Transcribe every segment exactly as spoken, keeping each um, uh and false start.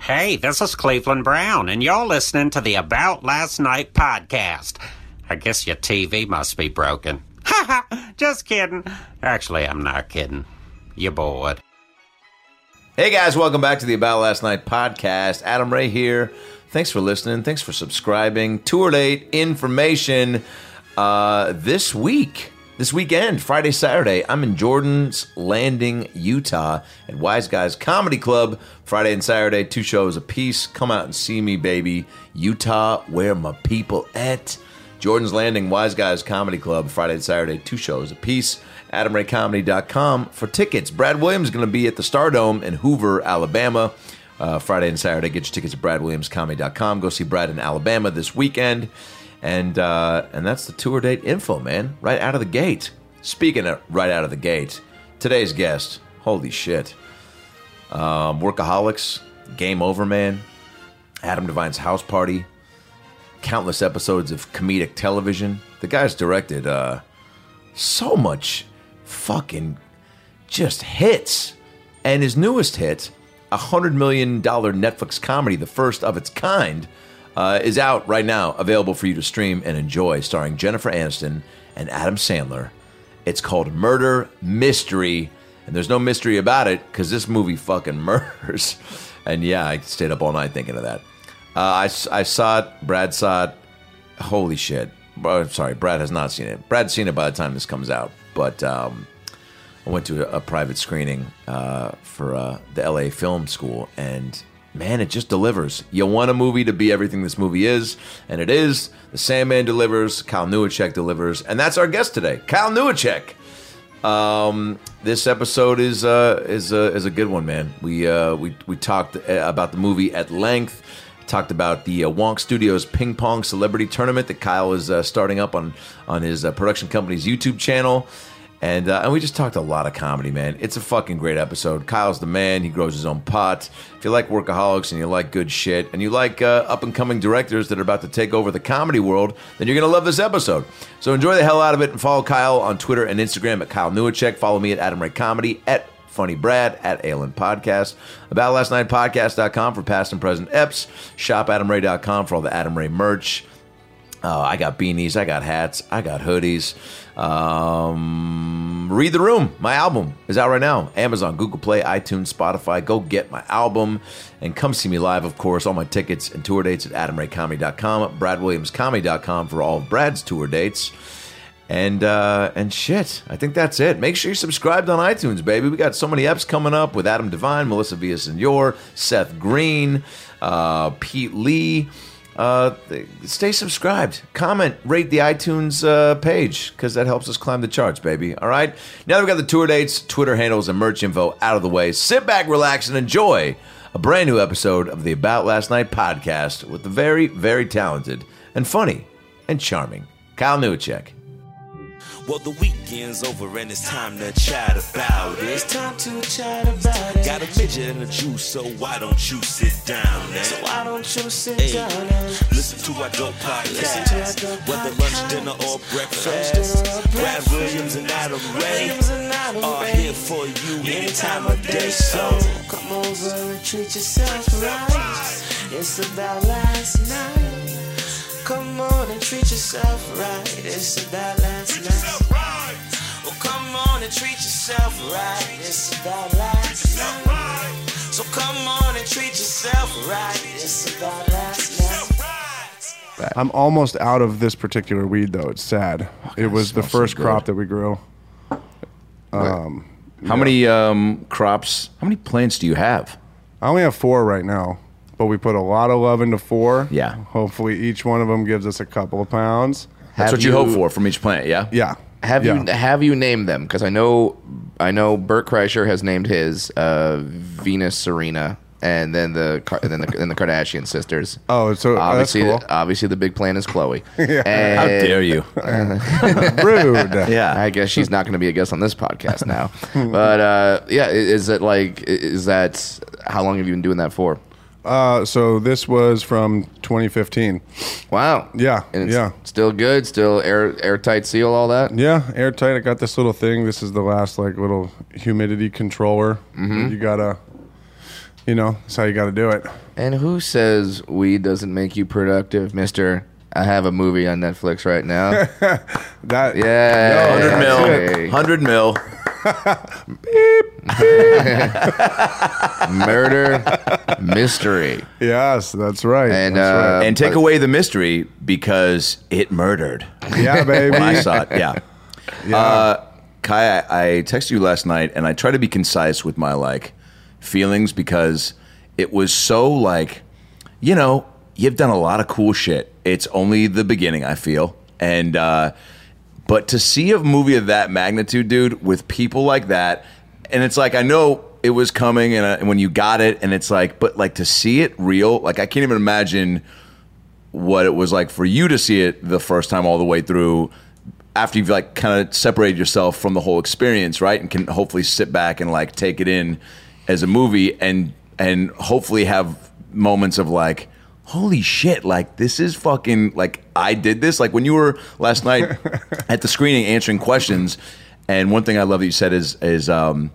Hey, this is Cleveland Brown, and you're listening to the About Last Night podcast. I guess your T V must be broken. Ha ha! Just kidding. Actually, I'm not kidding. You're bored. Hey guys, welcome back to the About Last Night podcast. Adam Ray here. Thanks for listening. Thanks for subscribing. Tour date information uh, this week. This weekend, Friday, Saturday, I'm in Jordan's Landing, Utah at Wise Guys Comedy Club. Friday and Saturday, two shows apiece. Come out and see me, baby. Utah, where my people at? Jordan's Landing, Wise Guys Comedy Club, Friday and Saturday, two shows apiece. adam ray comedy dot com for tickets. Brad Williams is going to be at the Stardome in Hoover, Alabama. Uh, Friday and Saturday, get your tickets at brad williams comedy dot com. Go see Brad in Alabama this weekend. And uh, and that's the tour date info, man. Right out of the gate. Speaking of right out of the gate, today's guest, holy shit. Um, Workaholics, Game Over Man, Adam Devine's House Party, countless episodes of comedic television. The guy's directed uh, so much fucking just hits. And his newest hit, a one hundred million dollars Netflix comedy, the first of its kind, Uh, is out right now, available for you to stream and enjoy, starring Jennifer Aniston and Adam Sandler. It's called Murder Mystery, and there's no mystery about it because this movie fucking murders. And yeah, I stayed up all night thinking of that. Uh, I, I saw it. Brad saw it. Holy shit. Oh, sorry, Brad has not seen it. Brad's seen it by the time this comes out. But um, I went to a, a private screening uh, for uh, the L A Film School, and man, it just delivers. You want a movie to be everything this movie is, and it is. The Sandman delivers. Kyle Newacheck delivers. And that's our guest today, Kyle Newacheck. Um, this episode is uh, is, uh, is a good one, man. We, uh, we, we talked about the movie at length. Talked about the uh, Wonk Studios Ping Pong Celebrity Tournament that Kyle is uh, starting up on, on his uh, production company's YouTube channel. And uh, and we just talked a lot of comedy, man. It's a fucking great episode. Kyle's the man. He grows his own pot. If you like Workaholics and you like good shit, and you like uh, up-and-coming directors that are about to take over the comedy world, then you're going to love this episode. So enjoy the hell out of it, and follow Kyle on Twitter and Instagram at Kyle Newacheck. Follow me at Adam Ray Comedy, at Funny Brad, at Aylin Podcast, About Last Night Podcast dot com for past and present eps, shop adam ray dot com for all the Adam Ray merch. Uh, I got beanies, I got hats, I got hoodies. Um, Read the Room, my album, is out right now. Amazon, Google Play, iTunes, Spotify. Go get my album and come see me live, of course. All my tickets and tour dates at adam ray comedy dot com, brad williams comedy dot com for all of Brad's tour dates. And uh, and shit, I think that's it. Make sure you're subscribed on iTunes, baby. We got so many eps coming up with Adam Devine, Melissa Villasenor, Seth Green, uh, Pete Lee. Uh, stay subscribed, comment, rate the iTunes uh, page, because that helps us climb the charts, baby. All right? Now that we've got the tour dates, Twitter handles, and merch info out of the way, sit back, relax, and enjoy a brand new episode of the About Last Night podcast with the very, very talented and funny and charming Kyle Newacheck. Well, the weekend's over and it's time to chat about it. It's time to chat about it. Got a midget and a juice, so why don't you sit down and So why don't you sit hey, down and listen to our dope podcast. Whether lunch, dinner, or breakfast. Brad Williams and Adam Ray are here for you any time of day. So come over and treat yourself right. It's about last night. Come on and treat yourself right. It's about last night. Well, come on and treat yourself right. It's about last night. So come on and treat yourself right. It's about last night. I'm almost out of this particular weed, though. It's sad. Okay, it was the first so crop that we grew. Um, how yeah. many um, crops, how many plants do you have? I only have four right now. But we put a lot of love into four. Yeah. Hopefully each one of them gives us a couple of pounds. That's Have what you, you hope for from each plant, yeah? Yeah. Have yeah. you have you named them? Because I know I know Bert Kreischer has named his uh, Venus Serena, and then the and then the, then the Kardashian sisters. Oh, so obviously, that's cool. obviously the big plan is Chloe. Yeah. And How dare you? Rude. Yeah. I guess she's not going to be a guest on this podcast now. But uh, yeah, is it like is that how long have you been doing that for? Uh, so this was from twenty fifteen. Wow. Yeah, And it's yeah. still good, still air airtight seal, all that? Yeah, airtight. I got this little thing. This is the last like little humidity controller. Mm-hmm. You gotta, You know, that's how you got to do it. And who says weed doesn't make you productive, Mister? I have a movie on Netflix right now. That Yeah. one hundred mil. Hey. one hundred mil. Murder Mystery. Yes, that's right. And, that's uh, right. And take but- away the mystery because it murdered. Yeah, baby. When I saw it, yeah. Yeah. Uh, Kai, I, I texted you last night, and I try to be concise with my like feelings because it was so like, you know, you've done a lot of cool shit. It's only the beginning, I feel, and uh, but to see a movie of that magnitude, dude, with people like that, and it's like I know it was coming, and, uh, and when you got it, and it's like, but like to see it real, like I can't even imagine what it was like for you to see it the first time all the way through. After you've like kind of separated yourself from the whole experience, right, and can hopefully sit back and like take it in as a movie, and and hopefully have moments of like, holy shit, like this is fucking like I did this. Like when you were last night at the screening answering questions, and one thing I love that you said is is um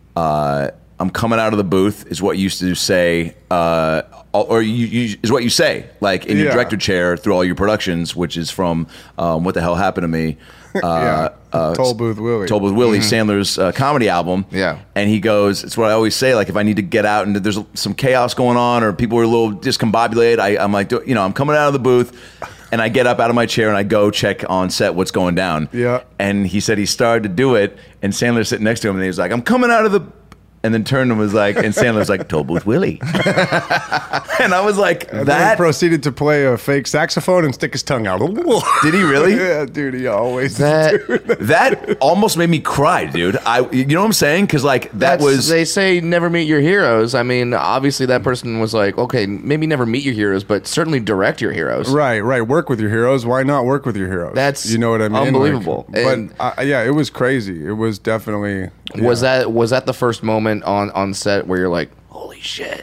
uh I'm coming out of the booth is what you used to say, uh, or you, you is what you say, like in your Yeah. director chair through all your productions, which is from um, What the Hell Happened to Me, uh, Yeah. uh, Toll Booth Willie. Toll Booth Willie, Sandler's uh, comedy album. Yeah. And he goes, it's what I always say, like if I need to get out and there's some chaos going on or people are a little discombobulated, I, I'm like, you know, I'm coming out of the booth and I get up out of my chair and I go check on set what's going down. Yeah. And he said he started to do it and Sandler's sitting next to him and he was like, I'm coming out of the... And then turned and was like, and Sandler was like, Toll Booth Willie. And I was like, And then that... proceeded to play a fake saxophone and stick his tongue out. Did he really? Yeah, dude, he always That That almost made me cry, dude. I, you know what I'm saying? Because like that That's- was... they say never meet your heroes. I mean, obviously that person was like, okay, maybe never meet your heroes, but certainly direct your heroes. Right, right. Work with your heroes. Why not work with your heroes? That's you know what I mean. unbelievable. Like, And- but uh, yeah, it was crazy. It was definitely. Was yeah. that was that the first moment on on set where you're like, holy shit?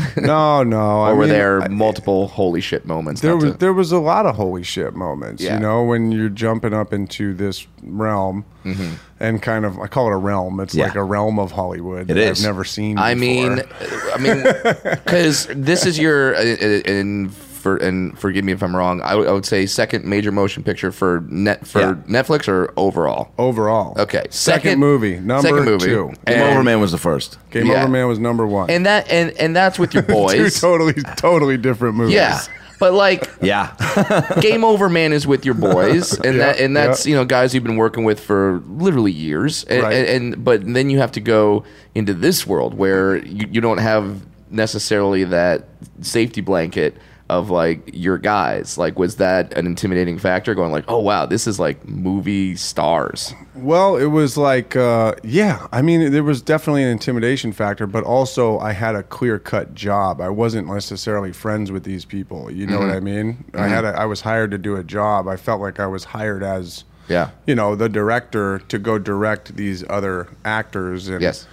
No, no. Or I were mean, there I- multiple holy shit moments? There Not was to- there was a lot of holy shit moments. Yeah. You know, when you're jumping up into this realm, and kind of I call it a realm. It's Yeah. like a realm of Hollywood It that is. I've never seen. I before. mean, I mean, because this is your uh, and for and forgive me if I'm wrong. I would- I would say second major motion picture for net for Yeah. Netflix or overall. overall. Okay, Second, movie, number second movie. two. Game And- Over Man was the first. Game Yeah. Over Man was number one. and that and and that's with your Two boys. totally, totally different movies. Yeah, but like Yeah. Game Over Man is with your boys, and Yeah, that and that's yeah. you know guys you've been working with for literally years, and, Right. and, and but then you have to go into this world where you, you don't have necessarily that safety blanket of like your guys. Like, was that an intimidating factor? Going like, oh wow, this is like movie stars. Well, it was like, uh, yeah, I mean, there was definitely an intimidation factor, but also I had a clear cut job. I wasn't necessarily friends with these people. You know what I mean? I had, a, I was hired to do a job. I felt like I was hired as, Yeah. you know, the director to go direct these other actors and Yes.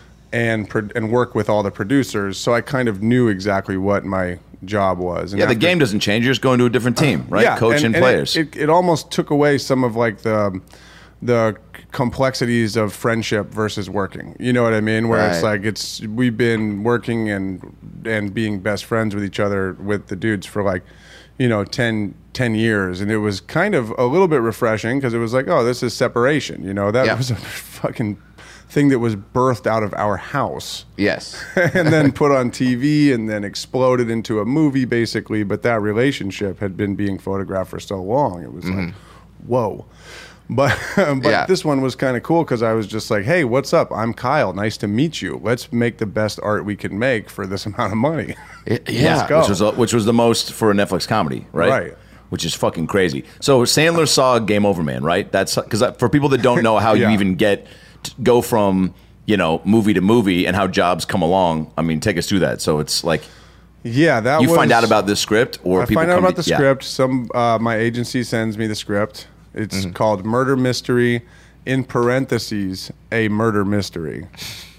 and pro- and work with all the producers. So I kind of knew exactly what my job was. And Yeah, the after- game doesn't change. You're just going to a different team, right? Coach and, it- players. It, it, almost took away some of like the the complexities of friendship versus working. You know what I mean? Where it's Right. like it's we've been working and and being best friends with each other with the dudes for like, you know, ten, ten years, and it was kind of a little bit refreshing because it was like, oh, this is separation. You know, that Yeah. was a fucking thing that was birthed out of our house. Yes. And then put on T V and then exploded into a movie basically, but that relationship had been being photographed for so long. It was like, whoa. But but Yeah. this one was kind of cool because I was just like, hey, what's up? I'm Kyle. Nice to meet you. Let's make the best art we can make for this amount of money. It- yeah. Let's go. which was which was the most for a Netflix comedy, right? Right. Which is fucking crazy. So Sandler saw Game Over Man, right? That's because for people that don't know how Yeah. you even get to go from you know movie to movie and how jobs come along. I mean, take us through that. So it's like Yeah, that you was, find out about this script, or I people find out come about to, the yeah. script. Some uh, my agency sends me the script. It's called Murder Mystery, in parentheses, a murder mystery.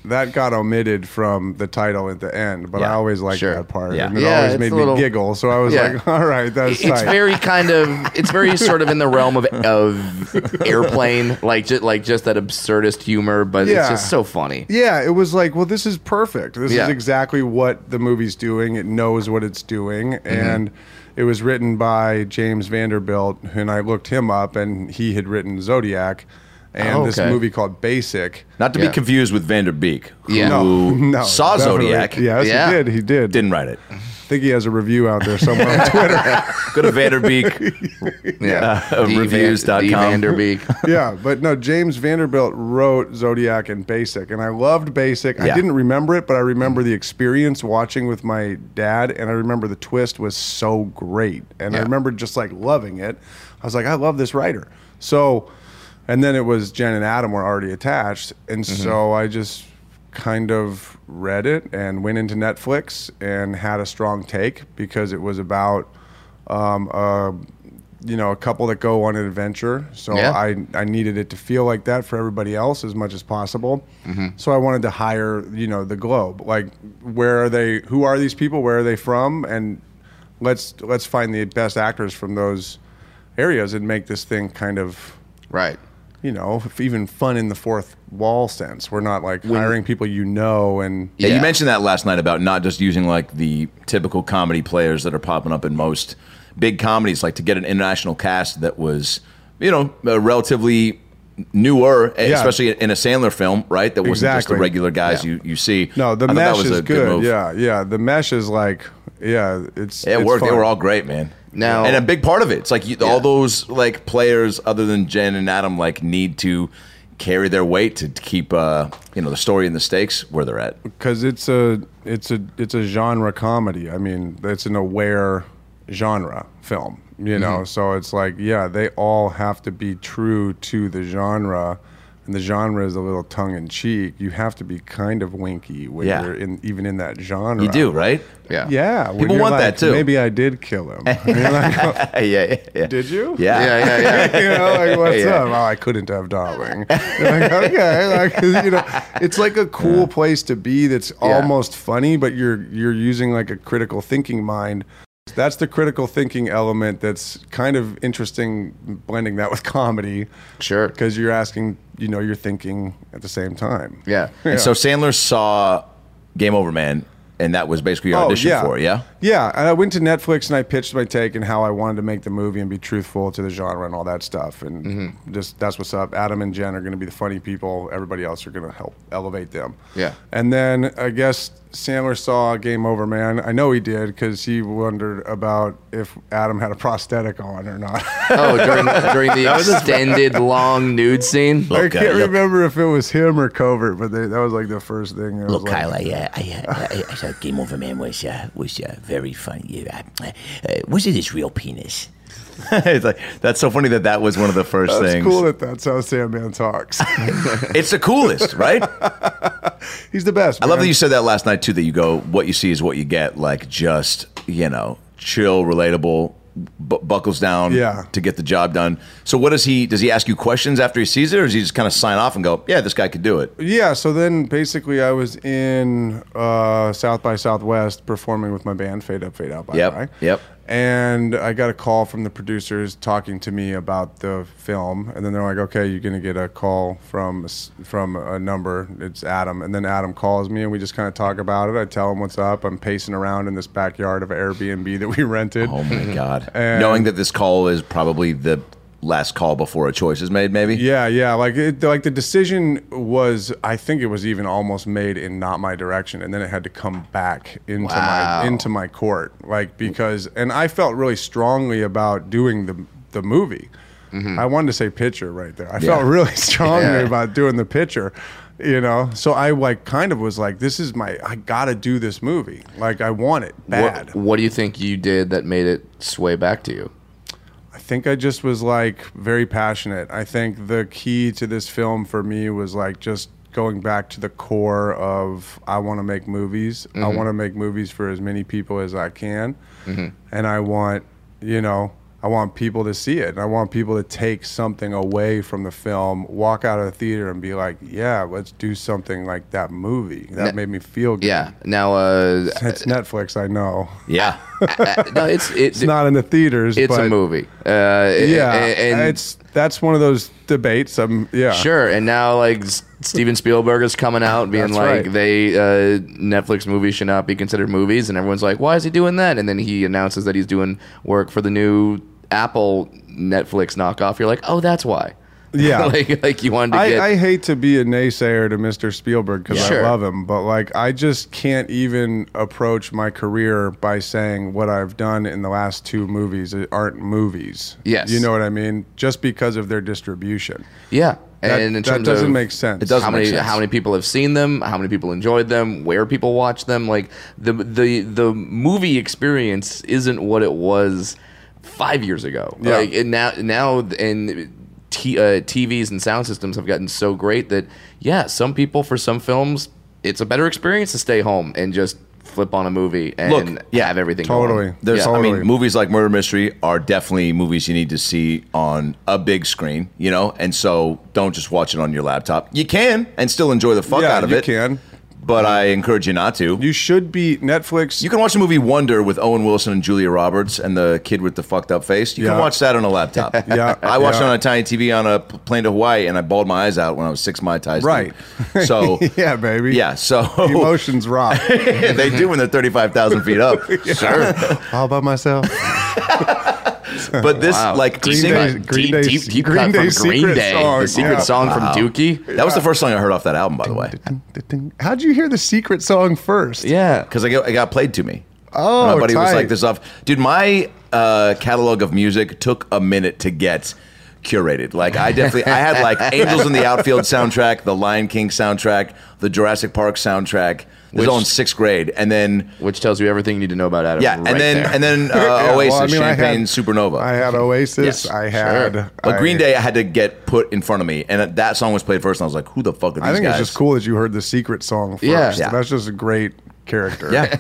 that got omitted from the title at the end, but I Yeah, always liked sure. that part. Yeah. And it Yeah, always it's made a me little- giggle. So I was Yeah. like, all right, that's It's tight. very kind of it's very sort of in the realm of of Airplane, like just like just that absurdist humor, but Yeah. it's just so funny. Yeah, it was like, well, this is perfect. This Yeah. is exactly what the movie's doing. It knows what it's doing. Mm-hmm. And it was written by James Vanderbilt, and I looked him up, and he had written Zodiac and Oh, this okay. movie called Basic. Not to Yeah. be confused with Vanderbeek, who Yeah. No, no, saw definitely. Zodiac, Yes, Yeah. he did. He did. didn't write it. I think he has a review out there somewhere on Twitter. Go to Vanderbeek. Yeah, Uh, D reviews dot com. Van- D Vanderbeek. Yeah, but no, James Vanderbilt wrote Zodiac and Basic, and I loved Basic. I Yeah. didn't remember it, but I remember the experience watching with my dad, and I remember the twist was so great, and I Yeah. remember just like loving it. I was like, I love this writer. So, and then it was Jen and Adam were already attached, and so I just kind of read it and went into Netflix and had a strong take because it was about um, uh, you know, a couple that go on an adventure. So Yeah. I, I needed it to feel like that for everybody else as much as possible. So I wanted to hire, you know, the globe. Like, where are they? Who are these people? Where are they from? And let's let's find the best actors from those areas and make this thing kind of, Right. you know, if even fun in the fourth wall sense. We're not like hiring people you know and Yeah, Yeah. you mentioned that last night about not just using like the typical comedy players that are popping up in most big comedies, like to get an international cast that was, you know, uh, relatively newer, Yeah. especially in a Sandler film, right? That wasn't just the Exactly. regular guys Yeah. you, you see. no, the I thought that mesh was is a good. move. Yeah, yeah. The mesh is like, yeah, it's Yeah, it it's worked. They fun. were all great, man. Now- and a big part of it, it's like you, Yeah. all those like players, other than Jen and Adam, like need to carry their weight to keep, uh, you know, the story and the stakes where they're at. because it's a it's a it's a genre comedy. I mean, it's an aware genre film, you know. Mm-hmm. So it's like, yeah, they all have to be true to the genre, and the genre is a little tongue in cheek. You have to be kind of winky when Yeah. you're in even in that genre. You do, right? Yeah. Yeah, when People you're want that, like, too. Maybe I did kill him. And you're like, oh, yeah, yeah, yeah. did you? Yeah. Yeah, yeah, yeah. You know, like, what's Yeah. up? Oh, I couldn't have, darling. You're like, okay, like, you know, it's like a cool place to be. That's almost funny, but you're you're using like a critical thinking mind. That's the critical thinking element. That's kind of interesting, blending that with comedy, Sure. because you're asking, you know, you're thinking at the same time. Yeah. And so Sandler saw Game Over Man, and that was basically your audition for it, yeah? Yeah, and I went to Netflix and I pitched my take and how I wanted to make the movie and be truthful to the genre and all that stuff. And Mm-hmm. just that's what's up. Adam and Jen are going to be the funny people. Everybody else are going to help elevate them. Yeah. And then I guess Sandler saw Game Over Man. I know he did because he wondered about if Adam had a prosthetic on or not. Oh, during during the extended long nude scene. I Look, uh, can't look. remember if it was him or Covert, but they, that was like the first thing. I was Look, like, Kyle, I, uh, I, uh, I, I thought Game Over Man was uh, was uh, very funny. Uh, uh, was it his real penis? It's like that's so funny that that was one of the first That's things. cool that that's how Sandman talks. It's the coolest, right? He's the best. I love man. that you said that last night too. That you go, what you see is what you get. Like just you know, chill, relatable, bu- buckles down, Yeah. to get the job done. So what does he? Does he ask you questions after he sees it, or does he just kind of sign off and go, yeah, this guy could do it? Yeah, so then basically I was in uh, South by Southwest performing with my band, Fade Up, Fade Out, Bye Yep, Bye. yep. And I got a call from the producers talking to me about the film, and then they're like, "Okay, you're gonna get a call from s- from a number. It's Adam." And then Adam calls me, and we just kind of talk about it. I tell him what's up. I'm pacing around in this backyard of an Airbnb that we rented. Oh my god! And- Knowing that this call is probably the last call before a choice is made, maybe. Yeah, yeah. Like, it, like the decision was, I think it was even almost made in not my direction, and then it had to come back into Wow. my into my court, like because, and I felt really strongly about doing the the movie. I wanted to say picture right there. I felt really strongly Yeah. about doing the picture, you know. So I like kind of was like, this is my, I gotta do this movie. Like I want it bad. What, what do you think you did that made it sway back to you? I think I just was like very passionate. I think the key to this film for me was like just going back to the core of I want to make movies. I want to make movies for as many people as I can. And I want, you know, I want people to see it. And I want people to take something away from the film, walk out of the theater and be like, yeah, let's do something like that movie. That Ne- made me feel good. Yeah. Now, uh, It's Netflix, I know. Yeah. uh, no, it's it, It's not in the theaters, It's but a movie. Uh, yeah, and, and it's that's one of those debates. Um, yeah, sure. And now, like S- Steven Spielberg is coming out being That's like, right. they uh, Netflix movies should not be considered movies, and everyone's like, why is he doing that? And then he announces that he's doing work for the new Apple Netflix knockoff. You're like, oh, that's why. Yeah. like, like you wanted to I, get. I hate to be a naysayer to Mister Spielberg because Sure. I love him, but like I just can't even approach my career by saying what I've done in the last two movies aren't movies. Yes. You know what I mean? Just because of their distribution. yeah. That, and in that terms doesn't of make sense. It doesn't how make many sense. how many people have seen them, how many people enjoyed them, where people watch them. Like the the the movie experience isn't what it was five years ago. Yeah. Like and now now and T, uh, T Vs and sound systems have gotten so great that yeah, some people for some films it's a better experience to stay home and just flip on a movie and Look, yeah, have everything totally. going. There's, Yeah. I mean, Totally. movies like Murder Mystery are definitely movies you need to see on a big screen, you know, and so don't just watch it on your laptop. You can and still enjoy the fuck Yeah, out of you it. can. But I encourage you not to. You should be Netflix. You can watch the movie Wonder with Owen Wilson and Julia Roberts and the kid with the fucked up face. You Yeah. can watch that on a laptop. Yeah, I watched yeah. it on a tiny T V on a p- plane to Hawaii, and I bawled my eyes out when I was six Mai Tais. deep. Right. So yeah, baby. yeah. So Emotions rock. they do when they're thirty-five thousand feet up. Sure. All by myself. But this, Wow. like, Green sing- Day- Deep, Green deep, Day- deep, deep Green cut Day from Green secret Day, song, the secret yeah. song from Dookie. that was the first song I heard off that album, by the way, How'd you hear the secret song first? Yeah, because I got, it got played to me. Oh, my buddy was tight. like, "This off, dude." My uh, catalog of music took a minute to get curated. Like, I definitely, I had like Angels in the Outfield soundtrack, the Lion King soundtrack, the Jurassic Park soundtrack. This was Which- all in sixth grade, and then which tells you everything you need to know about Adam. yeah, right and then there. and then uh, Yeah, Oasis, well, I mean, I Champagne had- Supernova. I had Oasis. Yes, I had. sure. but I- Green Day, I had to get put in front of me, and that song was played first, and I was like, "Who the fuck are these I think guys?" it's just cool that you heard the secret song first. Yeah. Yeah. That's just a great character. Yeah,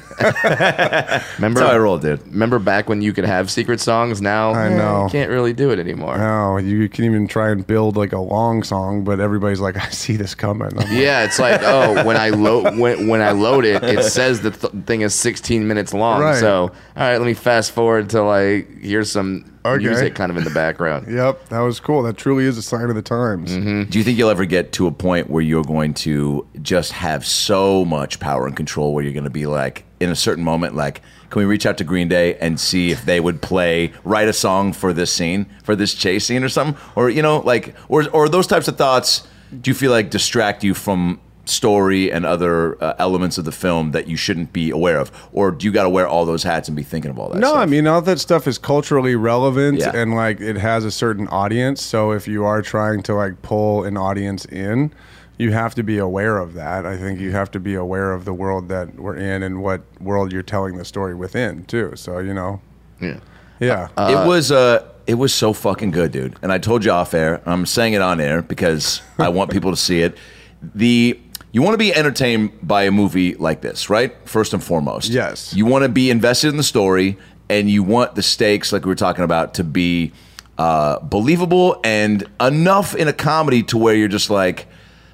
remember that's how I roll, dude. Remember back when you could have secret songs? Now I eh, know. you can't really do it anymore. No, you can even try and build like a long song, but everybody's like, I see this coming. I'm like, Yeah, it's like oh, when I load when, when I load it, it says the th- thing is sixteen minutes long. Right. So all right, let me fast forward till I hear some Okay. music kind of in the background. Yep, that was cool. That truly is a sign of the times. Mm-hmm. Do you think you'll ever get to a point where you're going to just have so much power and control where you're going to be like, in a certain moment, like, can we reach out to Green Day and see if they would play, write a song for this scene, for this chase scene or something? Or, you know, like, or, or those types of thoughts, do you feel like distract you from story and other uh, elements of the film that you shouldn't be aware of? Or do you got to wear all those hats and be thinking of all that No, stuff? I mean, all that stuff is culturally relevant Yeah. and like it has a certain audience. So if you are trying to like pull an audience in, you have to be aware of that. I think you have to be aware of the world that we're in and what world you're telling the story within too. So, you know, Yeah. yeah. it was uh it was so fucking good, dude. And I told you off air. I'm saying it on air because I want people to see it. The you want to be entertained by a movie like this, right? First and foremost. Yes. You want to be invested in the story, and you want the stakes, like we were talking about, to be uh, believable and enough in a comedy to where you're just like,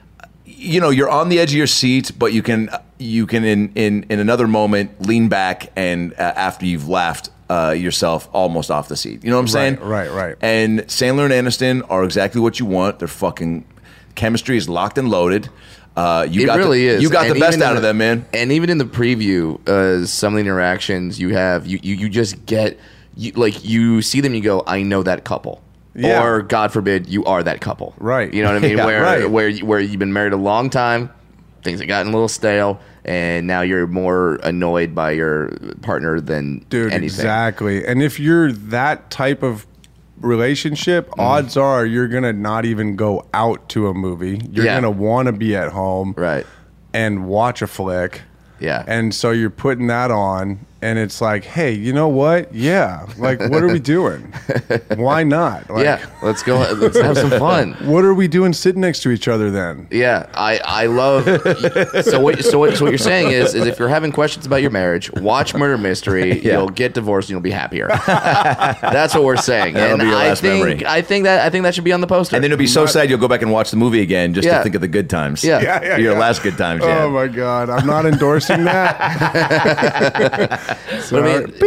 you know, you're on the edge of your seat, but you can you can in in, in another moment lean back and uh, after you've laughed uh, yourself almost off the seat. You know what I'm saying? right, right. And Sandler and Aniston are exactly what you want. Their fucking chemistry is locked and loaded. Uh, you It got really the, is. You got And the best even in out of the- them, man. And even in the preview, uh, some of the interactions you have, you, you, you just get, you, like, you see them, you go, I know that couple. Yeah. Or, God forbid, you are that couple. Right. You know what I mean? Yeah, where, right. where, you- where you've been married a long time, things have gotten a little stale, and now you're more annoyed by your partner than Dude, anything. exactly. And if you're that type of relationship, Mm-hmm. odds are you're gonna not even go out to a movie. You're Yeah. gonna want to be at home, Right. and watch a flick. Yeah. And so you're putting that on, and it's like, hey, you know what? Yeah, like, what are we doing? Why not? Like, Yeah, let's go. Let's have some fun. What are we doing sitting next to each other then? Yeah, I, I love. So what so what so what you're saying is is if you're having questions about your marriage, watch Murder Mystery. Yeah. You'll get divorced and you'll be happier. That's what we're saying. That'll and be your I last think memory. I think that I think that should be on the poster. And then it'll be so sad you'll go back and watch the movie again just Yeah. to think of the good times. Yeah. Yeah, yeah, Your yeah. last good times, yeah. Oh my God, I'm not endorsing that. But I mean,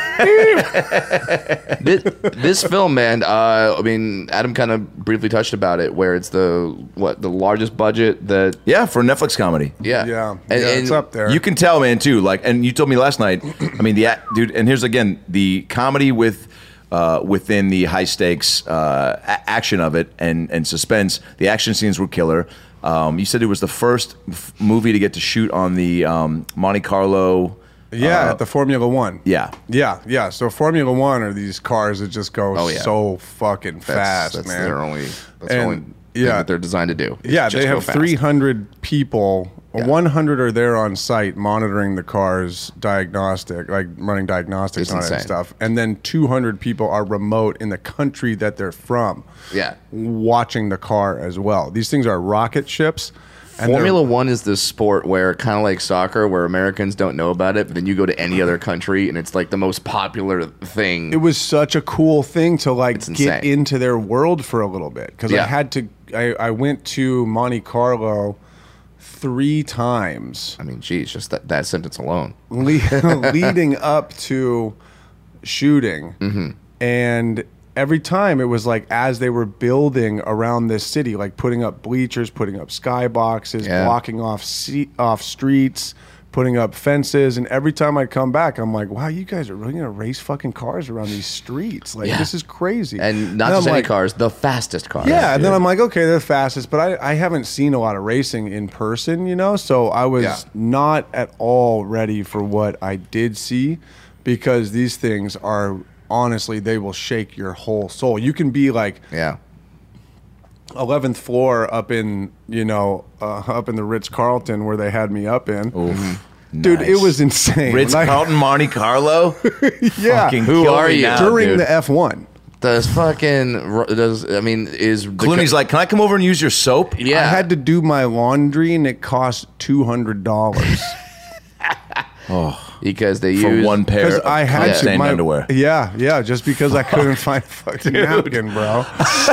this, this film, man. Uh, I mean, Adam kind of briefly touched about it, where it's the what the largest budget that. Yeah, for a Netflix comedy. Yeah, Yeah, And- yeah, and it's up there. You can tell, man, too. Like, and you told me last night. I mean, the act- dude. And here's again the comedy with uh, within the high stakes uh, a- action of it and and suspense. The action scenes were killer. Um, you said it was the first f- movie to get to shoot on the um, Monte Carlo. Yeah, uh, at the Formula One. Yeah. Yeah, yeah. So Formula One are these cars that just go Oh, yeah. so fucking that's, fast, that's man. their only. That's the And, only thing yeah. that they're designed to do. is Yeah, just they go have fast. three hundred people. Yeah. one hundred are there on site monitoring the car's diagnostic, like running diagnostics It's on it insane. and stuff. And then two hundred people are remote in the country that they're from, Yeah. watching the car as well. These things are rocket ships. and they're- Formula One is this sport where, kind of like soccer, where Americans don't know about it, but then you go to any other country and it's like the most popular thing. It was such a cool thing to like It's get insane. into their world for a little bit because Yeah. I had to. I, I went to Monte Carlo three times I mean, geez, just that, that sentence alone. le- leading up to shooting, Mm-hmm. and every time it was like as they were building around this city, like putting up bleachers, putting up skyboxes, Yeah. blocking off se- off streets, putting up fences, and every time I'd come back, I'm like, wow, you guys are really gonna race fucking cars around these streets? Like Yeah. this is crazy. And not I'm just any like, cars, the fastest cars. yeah, and then I'm like, okay, they're the fastest, but I, I haven't seen a lot of racing in person, you know, so I was Yeah. not at all ready for what I did see because these things are honestly, they will shake your whole soul. You can be like Yeah. eleventh floor up in, you know, uh, up in the Ritz Carlton where they had me up in. Dude, Nice. it was insane. Ritz Like, Carlton, Monte Carlo. yeah, Fucking Who kill are me you? now, during dude. the F one. Does fucking does I mean is the Clooney's like, can I come over and use your soap? yeah I had to do my laundry and it cost two hundred dollars. because they For use one pair Because of I had to stained my underwear. Yeah, yeah, just because I couldn't find a fucking napkin, bro.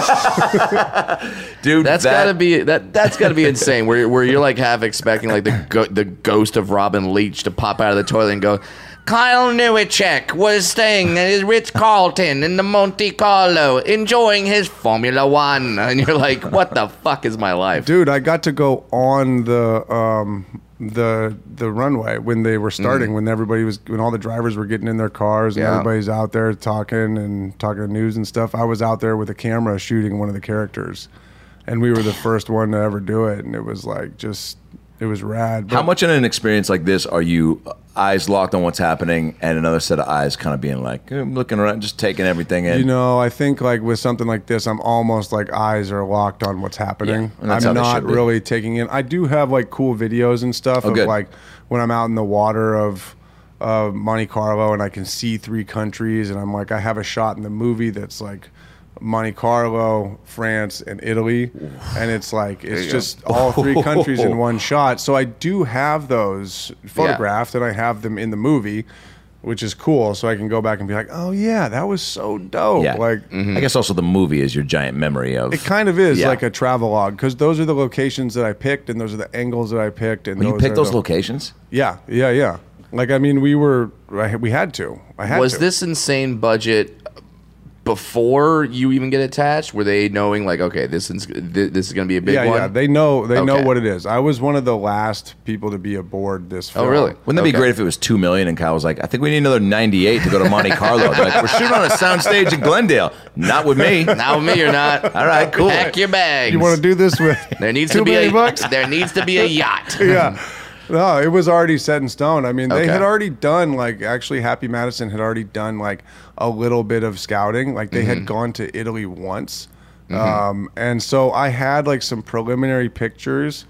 Dude, That's that, gotta be that. That's gotta be insane. Where where you're like half expecting like the go, the ghost of Robin Leach to pop out of the toilet and go, Kyle Newacek was staying at his Ritz Carlton in the Monte Carlo, enjoying his Formula One, and you're like, what the fuck is my life? Dude, I got to go on the um the the runway when they were starting, when everybody was when all the drivers were getting in their cars and Yeah. everybody's out there talking and talking news and stuff. I was out there with a camera shooting one of the characters. And we were the first one to ever do it, and it was like just it was rad. How But- much in an experience like this are you eyes locked on what's happening and another set of eyes kind of being like, I'm looking around, just taking everything in? You know, I think like with something like this, I'm almost like eyes are locked on what's happening. Yeah, and that's how I'm they not should be. really taking in. I do have like cool videos and stuff Oh, of good. like when I'm out in the water of uh, Monte Carlo and I can see three countries, and I'm like, I have a shot in the movie that's like Monte Carlo, France, and Italy, and it's like it's you just all three countries in one shot. So I do have those photographed, and I have them in the movie, which is cool. So I can go back and be like, oh yeah, that was so dope. yeah. Like I guess also the movie is your giant memory of. it kind of is Yeah. like a travelogue because those are the locations that I picked, and those are the angles that I picked. And When you those pick are those the- locations? Yeah, yeah, yeah. Like I mean, we were I- we had to. I had Was to. this insane budget before you even get attached? Were they knowing like, okay, this is this is going to be a big Yeah, one? yeah. They know they know Okay. what it is. I was one of the last people to be aboard this film. Oh, really? Wouldn't that be Okay. great if it was two million and Kyle was like, I think we need another ninety-eight to go to Monte Carlo? They're like, we're shooting on a soundstage in Glendale. Not with me. Not with me or not. All right, cool. Pack your bags. You want to do this with There needs two to be million a bucks? there needs to be a yacht. Yeah. No, it was already set in stone. I mean, they Okay. had already done like actually Happy Madison had already done like a little bit of scouting. Like they Mm-hmm. had gone to Italy once. Um, and so I had like some preliminary pictures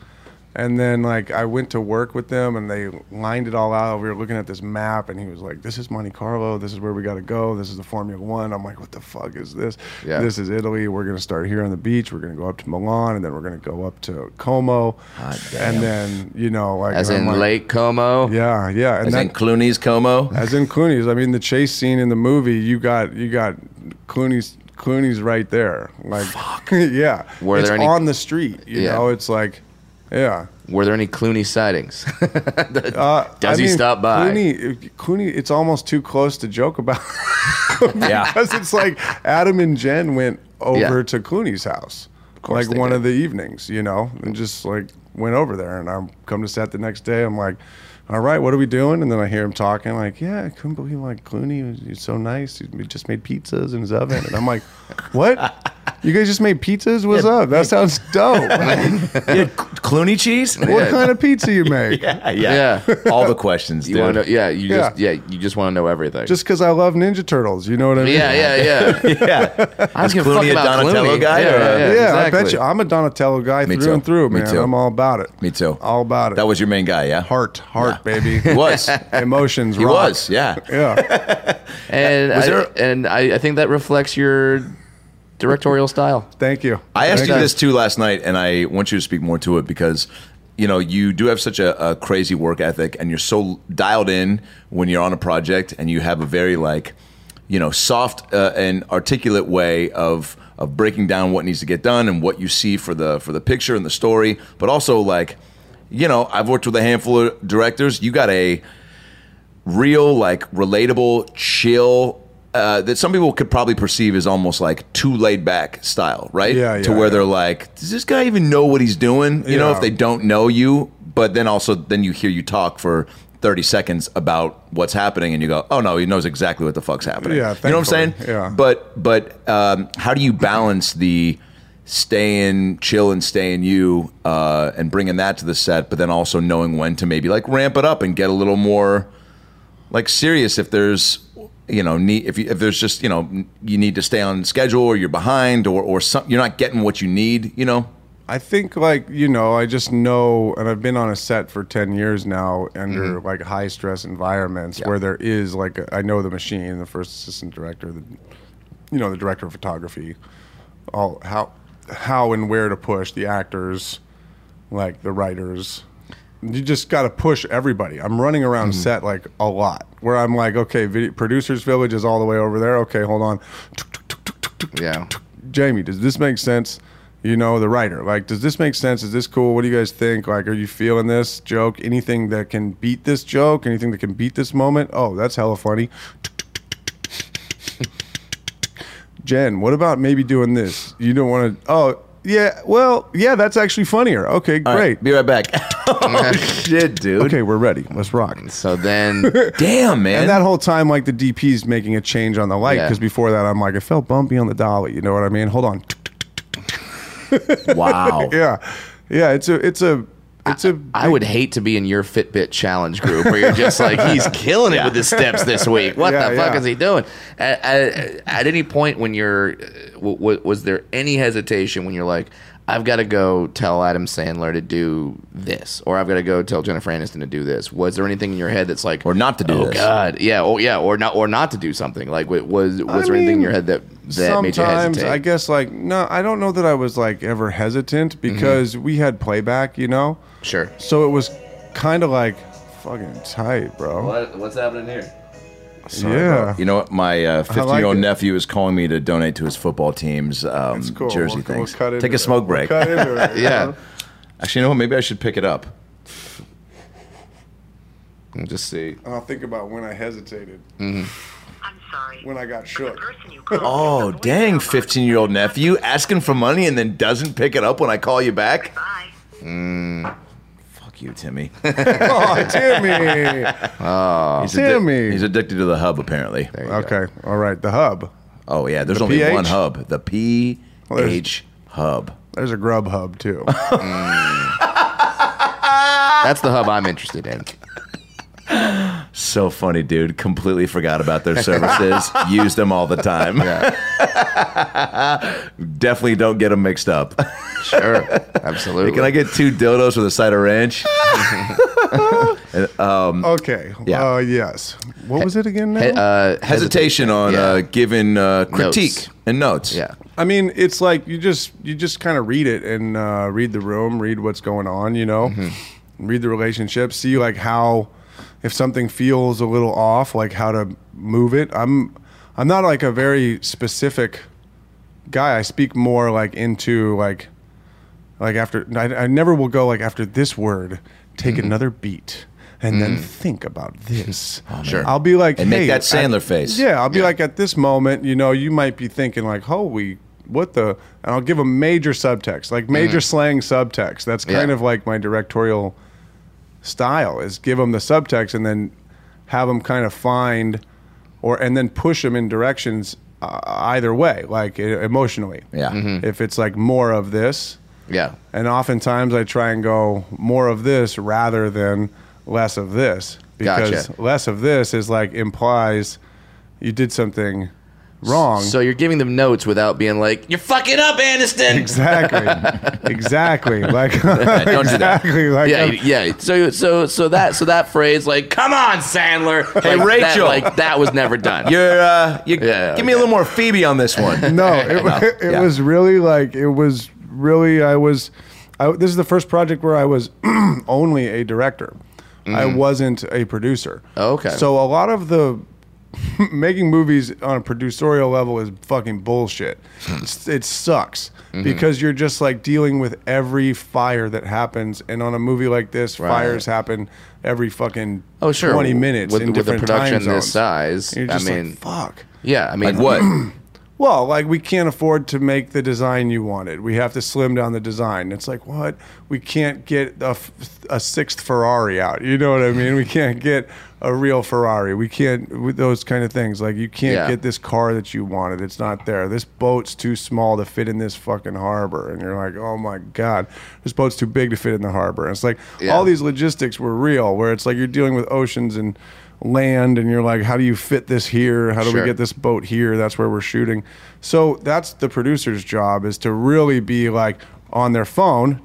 And then, like, I went to work with them, and they lined it all out. We were looking at this map, and he was like, this is Monte Carlo. This is where we got to go. This is the Formula One. I'm like, what the fuck is this? Yeah. This is Italy. We're going to start here on the beach. We're going to go up to Milan, and then we're going to go up to Como. Hot damn. And then, you know, like... As and I'm in like, Lake Como. Yeah, yeah. And As that, in Clooney's Como? as in Clooney's. I mean, the chase scene in the movie, you got you got Clooney's Clooney's right there. Like, yeah. Were it's there any- on the street, you Yeah. know? It's like, yeah. Were there any Clooney sightings? Uh, Does I he mean, stop by? Clooney, Clooney, it's almost too close to joke about Yeah. because it's like Adam and Jen went over Yeah. to Clooney's house, course like they one did. of the evenings, you know, and just like went over there. And I come to set the next day. I'm like, all right, what are we doing? And then I hear him talking, like, yeah, I couldn't believe like Clooney, he's so nice. He just made pizzas in his oven. And I'm like, what? You guys just made pizzas? What's up? That sounds dope. Yeah, Clooney cheese? What kind of pizza you make? Yeah, yeah. Yeah. All the questions, You dude. want to know? Yeah, you Yeah. just yeah, you just want to know everything. Just because I love Ninja Turtles, you know what I mean? yeah, yeah, yeah. yeah. I Is don't give a fuck Clooney a about Donatello Clooney. guy? Yeah, or- yeah, yeah. Yeah, I bet exactly. you. I'm a Donatello guy Me through too. and through, Me man. too. I'm all about it. Me too. All about it. That was your main guy, yeah? heart, heart, baby. He was. Emotions. He rock. was, yeah. Yeah. And Was I, there- and I, I think that reflects your directorial style. Thank you. I asked Thank you this too last night, and I want you to speak more to it because, you know, you do have such a, a crazy work ethic, and you're so dialed in when you're on a project, and you have a very like, you know, soft uh, and articulate way of of breaking down what needs to get done and what you see for the for the picture and the story, but also like, you know, I've worked with a handful of directors. You got a real, like, relatable, chill. Uh, that some people could probably perceive as almost like too laid back style, right? Yeah, To yeah, where yeah. they're like, does this guy even know what he's doing? You know, Yeah. if they don't know you, but then also then you hear you talk for thirty seconds about what's happening, and you go, oh no, he knows exactly what the fuck's happening. Yeah, you know what I'm saying? thankfully, yeah. But but um, how do you balance the stay in, chill, and stay in you, uh, and bringing that to the set, but then also knowing when to maybe like ramp it up and get a little more like serious if there's, you know, need, if you, if there's just, you know, you need to stay on schedule or you're behind or or some, you're not getting what you need, you know. I think, like, you know, I just know, and I've been on a set for ten years now under Mm-hmm. like high stress environments where there is like a, I know the machine, the first assistant director, the, you know, the director of photography, all how how and where to push the actors, like the writers. You just got to push everybody. I'm running around Mm-hmm. set like a lot where I'm like, okay, video, producers village is all the way over there. Okay, hold on. Yeah. Jamie, does this make sense? You know, the writer, like, does this make sense? Is this cool? What do you guys think? Like, are you feeling this joke? Anything that can beat this joke? Anything that can beat this moment? Oh, that's hella funny. Jen, what about maybe doing this? You don't want to, oh, yeah, well, yeah, that's actually funnier. Okay, All great. right, be right back. Oh shit, dude. Okay, we're ready. Let's rock. So then, Damn, man. And that whole time, like, the D P's making a change on the light, Yeah. because before that, I'm like, it felt bumpy on the dolly. You know what I mean? Hold on. wow. Yeah. Yeah, it's a, it's a, it's a, I would hate to be in your Fitbit challenge group where you're just like, he's killing it with his steps this week. What Yeah, the fuck yeah. is he doing? At, at, at any point when you're, uh, w- w- was there any hesitation when you're like, I've got to go tell Adam Sandler to do this, or I've got to go tell Jennifer Aniston to do this? Was there anything in your head that's like, Or not to do oh this. God, yeah, oh yeah, or not, or not to do something? Like, wa- was was I there anything in mean, your head that that made you sometimes hesitate? I guess like no, I don't know that I was like ever hesitant because we had playback, you know. Sure. So it was kind of like fucking tight, bro. What, what's happening here? Yeah, You know what? My uh, fifteen-year-old it. nephew is calling me to donate to his football team's um, it's cool. jersey We'll- we'll things. cut into Take a it. smoke We'll break. cut into it, you Yeah. know? Actually, you know what? Maybe I should pick it up. We'll just see. I'll think about when I hesitated, I'm sorry. when I got The shook. person you called Oh, is on the dang, voicemail box. fifteen-year-old nephew asking for money and then doesn't pick it up when I call you back? Bye. Fuck you, Timmy. Oh, Timmy. He's, Timmy. he's addicted to the hub, apparently. Okay, all right. The hub. Oh, yeah, there's The only P H? one hub. The P H hub. There's a Grub hub too. That's the hub I'm interested in. So funny, dude. Completely forgot about their services. Use them all the time. Definitely don't get them mixed up. Sure, absolutely. Hey, can I get two dildos with a side of ranch? um, Okay. Yeah. Uh, yes. What was it again now? He- uh, hesitation on yeah. uh, giving uh, critique Notes. and notes. Yeah. I mean, it's like you just you just kind of read it and uh, read the room, read what's going on, you know, Mm-hmm. read the relationship, see like how if something feels a little off, like how to move it. I'm I'm not like a very specific guy. I speak more like into like like after I, I never will go like after this word, take Mm-hmm. another beat. And then think about this. Sure. I'll be like, And hey, make that Sandler at- face. Yeah, I'll be like, at this moment, you know, you might be thinking like, holy, what the? And I'll give a major subtext, like major slang subtext. That's kind Yeah. of like my directorial style is give them the subtext and then have them kind of find, or and then push them in directions uh, either way, like e- emotionally. Yeah. Mhm. If it's like more of this, Yeah. and oftentimes I try and go more of this rather than less of this because Gotcha. less of this is like implies you did something wrong. So you're giving them notes without being like, "You're fucking up, Aniston." Exactly, exactly. Like Don't do that. exactly. Like Yeah, I'm- yeah. So, so, so that, so that phrase, like, "Come on, Sandler." Hey, like, Rachel. that, like that was never done. You're, uh, you Yeah, give me a little more Phoebe on this one. no, it, it yeah. was really like it was really. I was. I, this is the first project where I was only a director. I wasn't a producer. Oh, okay. So a lot of the making movies on a producerial level is fucking bullshit. It's- it sucks because you're just like dealing with every fire that happens, and on a movie like this, Right. fires happen every fucking Oh, sure. twenty minutes with, in with a different production time zones. this size. You're I just mean, like, fuck. yeah. I mean, Like what? Well, like we can't afford to make the design you wanted. We have to slim down the design. It's like, what? We can't get a, f- a sixth Ferrari out. You know what I mean? We can't get a real Ferrari. We can't with those kind of things. Like you can't Yeah. get this car that you wanted. It's not there. This boat's too small to fit in this fucking harbor. And you're like, oh my god, this boat's too big to fit in the harbor. And it's like Yeah. all these logistics were real. Where it's like you're dealing with oceans and land, and you're like, how do you fit this here? How do Sure. we get this boat here? That's where we're shooting. So that's the producer's job, is to really be like on their phone.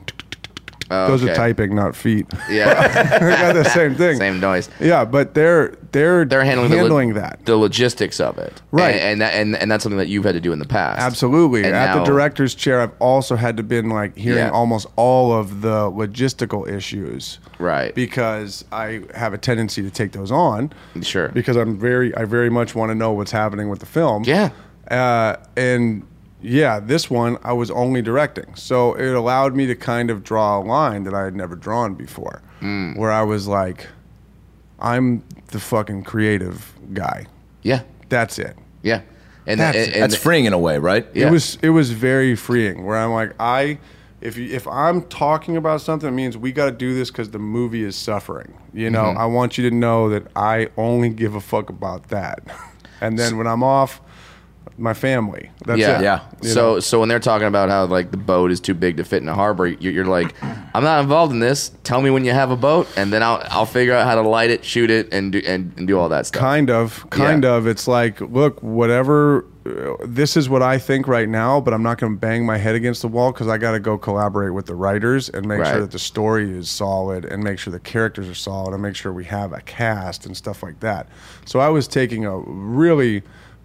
Oh, Those okay. are typing, not feet. Yeah. They got the same thing. Same noise. Yeah, but they're they're They're handling, the, lo- that. the logistics of it, Right. And and, that, and and that's something that you've had to do in the past. Absolutely. And At now- the director's chair, I've also had to been like hearing Yeah. almost all of the logistical issues. Right. Because I have a tendency to take those on. Sure. Because I'm very, I very much want to know what's happening with the film. Yeah. Uh, and yeah, this one I was only directing, so it allowed me to kind of draw a line that I had never drawn before, Mm. where I was like, I'm the fucking creative guy. Yeah. That's it. Yeah. And, That's- and, and That's freeing in a way, right? Yeah. It was it was very freeing. Where I'm like, I if you, if I'm talking about something, it means we got to do this because the movie is suffering. You know, Mm-hmm. I want you to know that I only give a fuck about that. And then when I'm off, my family. That's yeah, it. Yeah. You So, know? so when they're talking about how like the boat is too big to fit in a harbor, you're, you're like, I'm not involved in this. Tell me when you have a boat, and then I'll I'll figure out how to light it, shoot it, and do and, and do all that stuff. Kind of, kind Yeah. of. It's like, look, whatever. Uh, this is what I think right now, but I'm not going to bang my head against the wall because I got to go collaborate with the writers and make Right. sure that the story is solid and make sure the characters are solid and make sure we have a cast and stuff like that. So I was taking a really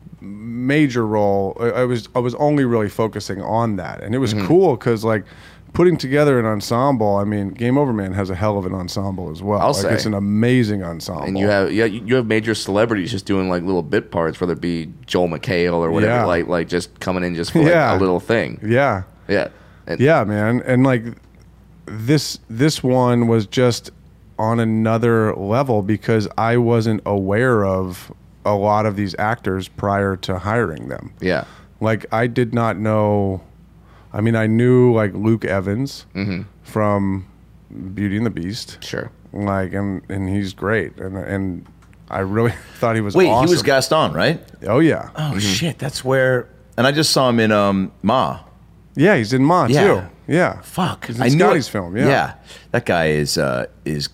major role. I I was I was only really focusing on that, and it was Mm-hmm. cool because like. Putting together an ensemble, I mean, Game Over Man has a hell of an ensemble as well. I'll like, say. it's an amazing ensemble. And you have yeah you have major celebrities just doing like little bit parts, whether it be Joel McHale or whatever, Yeah. like like just coming in just for like Yeah. a little thing. yeah, Yeah. And, yeah, man, and like this this one was just on another level because I wasn't aware of a lot of these actors prior to hiring them. Yeah. Like I did not know. I mean, I knew like Luke Evans Mm-hmm. from Beauty and the Beast. Sure. Like, and and he's great, and and I really thought he was Wait, awesome. he was Gaston, right? Oh yeah, Oh shit, that's where. And I just saw him in um Ma. yeah, he's in Ma Yeah. too. Yeah, Fuck, he's in I knew Scotty's it. film. Yeah. that guy is uh, is good.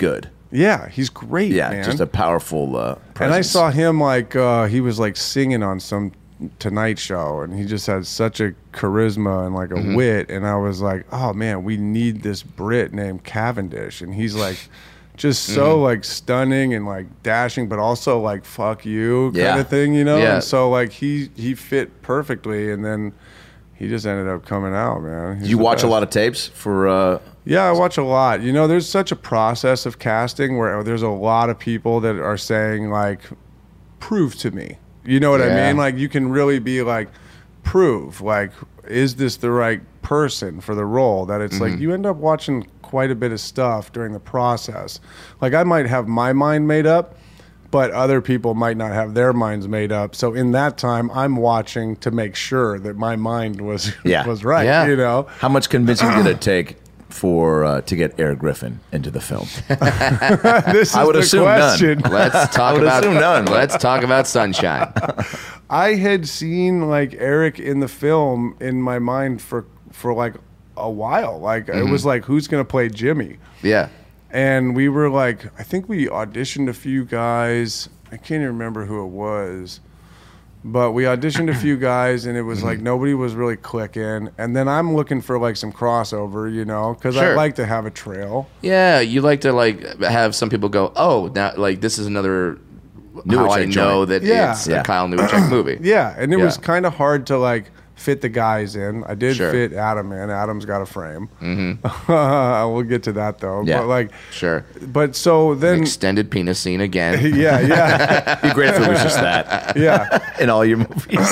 Yeah, he's great, Yeah, man. just a powerful uh, presence. And I saw him like uh, he was like singing on some Tonight Show, and he just had such a charisma and like a Mm-hmm. wit. And I was like, oh man, we need this Brit named Cavendish, and he's like just so Mm-hmm. like stunning and like dashing, but also like fuck you kind Yeah. of thing, you know. Yeah. And so like he he fit perfectly, and then he just ended up coming out, man. Did you watch a lot of tapes for? Uh, Yeah, I watch a lot. You know, there's such a process of casting where there's a lot of people that are saying like, prove to me. You know what I Yeah. mean? Like you can really be like, prove, like, is this the right person for the role? That it's like you end up watching quite a bit of stuff during the process. Like I might have my mind made up, but other people might not have their minds made up. So in that time, I'm watching to make sure that my mind was Yeah. was right. Yeah. You know? how much convincing did it take for uh, to get Eric Griffin into the film? This is I would the assume none. question. Let's talk would about assume none, but- let's talk about Sunshine. I had seen like Eric in the film in my mind for for like a while. Like it was like, who's gonna play Jimmy? Yeah. And we were like, I think we auditioned a few guys. I can't even remember who it was, but we auditioned a few guys, and it was like nobody was really clicking. And then I'm looking for like some crossover, you know, because I Sure. like to have a trail. Yeah, you like to like have some people go, oh, now like this is another how I Newacek know joint. that Yeah. it's Yeah. a Kyle Newacek movie. Yeah, and it Yeah. was kind of hard to like fit the guys in. I did Sure. fit Adam in. Adam's got a frame. Mm-hmm. we'll get to that though. Yeah. But like, Sure. but so then, Extended penis scene again. yeah, yeah, It'd be great if it was just that yeah. in all your movies.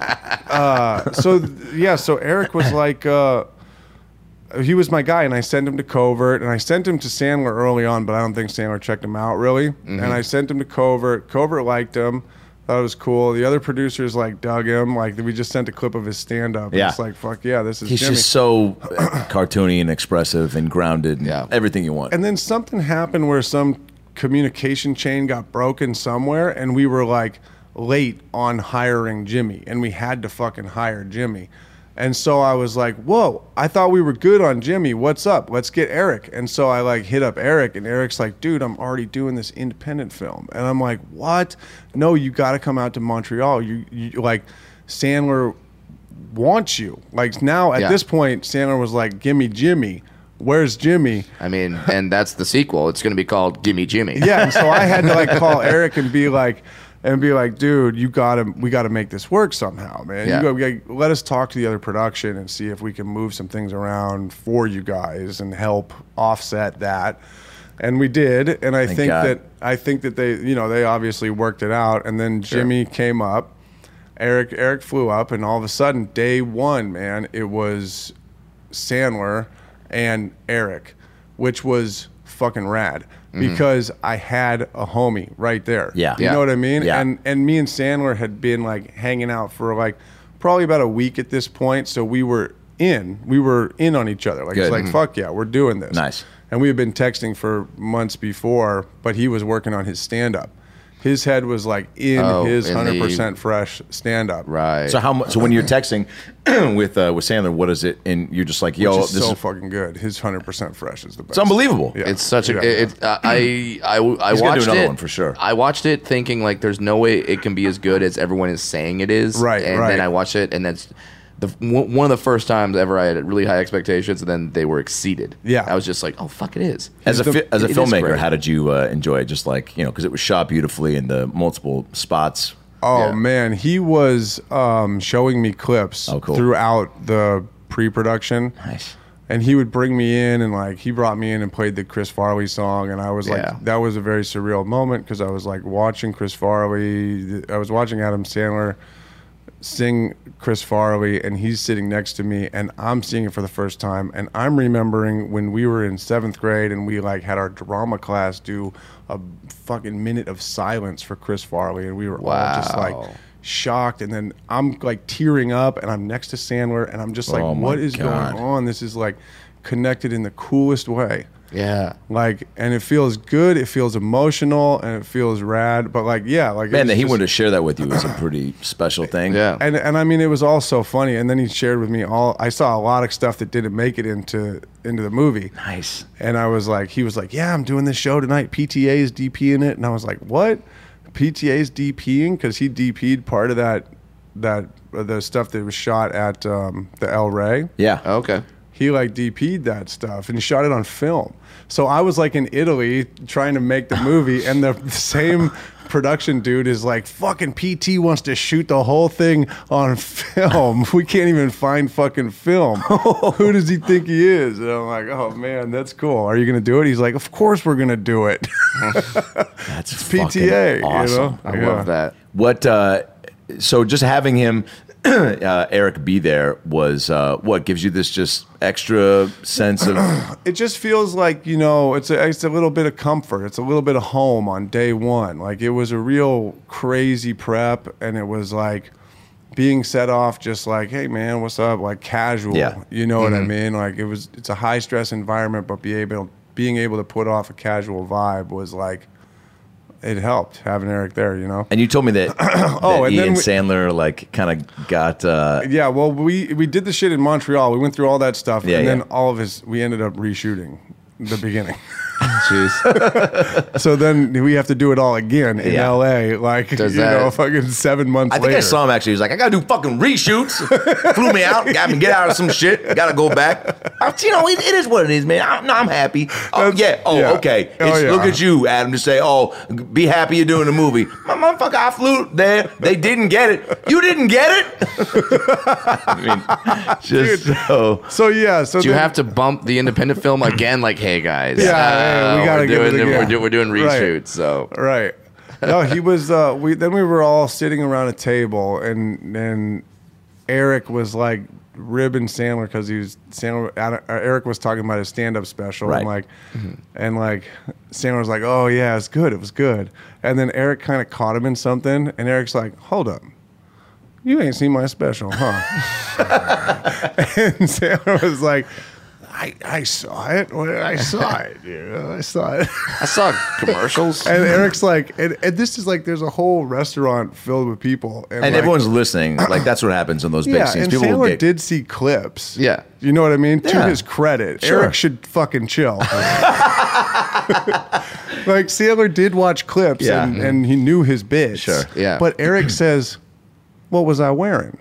So yeah, so Eric was like, uh, he was my guy, and I sent him to Covert, and I sent him to Sandler early on, but I don't think Sandler checked him out really. Mm-hmm. And I sent him to Covert. Covert liked him. Thought it was cool. The other producers like dug him. Like we just sent a clip of his stand up. Yeah. It's like fuck yeah, this is He's Jimmy. just so cartoony and expressive and grounded. And Yeah. everything you want. And then something happened where some communication chain got broken somewhere, and we were like late on hiring Jimmy, and we had to fucking hire Jimmy. And so I was like, whoa, I thought we were good on Jimmy. What's up? Let's get Eric. And so I like hit up Eric, and Eric's like, dude, I'm already doing this independent film. And I'm like, what? No, you got to come out to Montreal. You, you like Sandler wants you. Like now at Yeah. this point, Sandler was like, give me Jimmy. Where's Jimmy? I mean, and that's the sequel. It's going to be called Gimme Jimmy. Yeah, and so I had to like call Eric and be like, and be like, dude, you gotta, we gotta make this work somehow, man. Yeah. You go, we gotta, let us talk to the other production and see if we can move some things around for you guys and help offset that. And we did, and I Thank think God. that I think that they, you know, they obviously worked it out. And then Jimmy came up, Eric, Eric flew up, and all of a sudden, day one, man, it was Sandler and Eric, which was fucking rad because I had a homie right there. Yeah. You Yeah. know what I mean? Yeah. And and me and Sandler had been like hanging out for like probably about a week at this point. So we were in, we were in on each other. Like Good. it's like, Mhm. fuck yeah, we're doing this. Nice. And we had been texting for months before, but he was working on his stand up. His head was like in Oh, his in the- one hundred percent fresh stand up. Right. So how much? So when you're texting with uh, with Sandler, what is it? And you're just like, yo, Which is this so is fucking good. His one hundred percent fresh is the best. it's unbelievable. Yeah. It's such a. Yeah. It, it, uh, I I I He's gonna do watched another it. one for sure. I watched it thinking like, there's no way it can be as good as everyone is saying it is. Right, And right. then I watched it, and that's the w- one of the first times ever I had really high expectations, and then they were exceeded. Yeah. I was just like, oh fuck, it is. As a the- fi- as a it is filmmaker, great. how did you uh, enjoy it? Just like you know, because it was shot beautifully in the multiple spots. Oh Yeah. man, he was um, showing me clips Oh, cool. throughout the pre-production. Nice. And he would bring me in, and like he brought me in and played the Chris Farley song, and I was like, Yeah. that was a very surreal moment because I was like watching Chris Farley, I was watching Adam Sandler sing Chris Farley, and he's sitting next to me, and I'm seeing it for the first time, and I'm remembering when we were in seventh grade and we like had our drama class do a fucking minute of silence for Chris Farley, and we were all just like Wow. shocked, and then I'm like tearing up, and I'm next to Sandler, and I'm just like, Oh, my what is God. going on? This is like connected in the coolest way. Yeah. Like, and it feels good. It feels emotional, and it feels rad. But like, yeah, like Man, it's that he just- wanted to share that with you was a pretty special thing. Yeah. And and I mean, it was all so funny. And then he shared with me all. I saw a lot of stuff that didn't make it into into the movie. Nice. And I was like, he was like, yeah, I'm doing this show tonight. P T A is DPing it, and I was like, what? P T A is DPing because he D P'd part of that that uh, the stuff that was shot at um, the El Rey. Yeah. Okay. He like D P'd that stuff and he shot it on film. So I was like in Italy trying to make the movie, and the same production dude is like, fucking P T wants to shoot the whole thing on film. We can't even find fucking film. Who does he think he is? And I'm like, oh man, that's cool. Are you gonna do it? He's like, of course we're gonna do it. That's P T A, fucking awesome. you know? I Yeah. love that. What? Uh, so just having him, uh, Eric, be there was uh, what gives you this just extra sense of. It just feels like, you know, it's a, it's a little bit of comfort. It's a little bit of home on day one. Like, it was a real crazy prep, and it was like being set off just like, hey man, what's up? Like casual. Yeah. You know what I mean? Like, it was it's a high stress environment, but be able being able to put off a casual vibe was like, it helped having Eric there, you know? And you told me that, that Oh, and then Ian we- Sandler like kind of got. Uh, Yeah, well, we we did the shit in Montreal. We went through all that stuff, Yeah, and then yeah. all of his, we ended up reshooting the beginning. Jeez. So then we have to do it all again in Yeah. L A, like, Does you that- know, fucking seven months I think later. I saw him actually. He was like, I gotta do fucking reshoots. Flew me out, got me get out of some shit. Gotta go back. I, you know, it, it is what it is, man. I, no, I'm happy. Oh That's- yeah. Oh yeah. okay. Oh, It's, yeah. Look at you, Adam, to say, oh, be happy you're doing the movie. My motherfucker, I flew there. They didn't get it. You didn't get it. I mean, just so. So yeah, so Do you then- have to bump the independent film again? Like, hey guys, Yeah, yeah, we uh, gotta we're give it doing again. we're, do, we're doing Right. reshoots. So right? No, he was. Uh, we then we were all sitting around a table, and and Eric was like ribbing Sandler because he was Sandler. Adam- uh, Eric was talking about his stand-up special, Right. and like, and like Sandler was like, "Oh yeah, it's good. It was good." And then Eric kind of caught him in something, and Eric's like, "Hold up. You ain't seen my special, huh?" And Sandler was like, I, I saw it. Well, I saw it. You know, I saw it. I saw commercials. And Eric's like, and, and this is like, there's a whole restaurant filled with people. And like, everyone's listening. Like that's what happens in those big yeah, scenes. and People will Sandler get. did see clips. Yeah. You know what I mean? To Yeah. his credit. Sure. Eric should fucking chill. Like, Sandler did watch clips Yeah. and, and he knew his bits. Sure. Yeah. But Eric says, what was I wearing?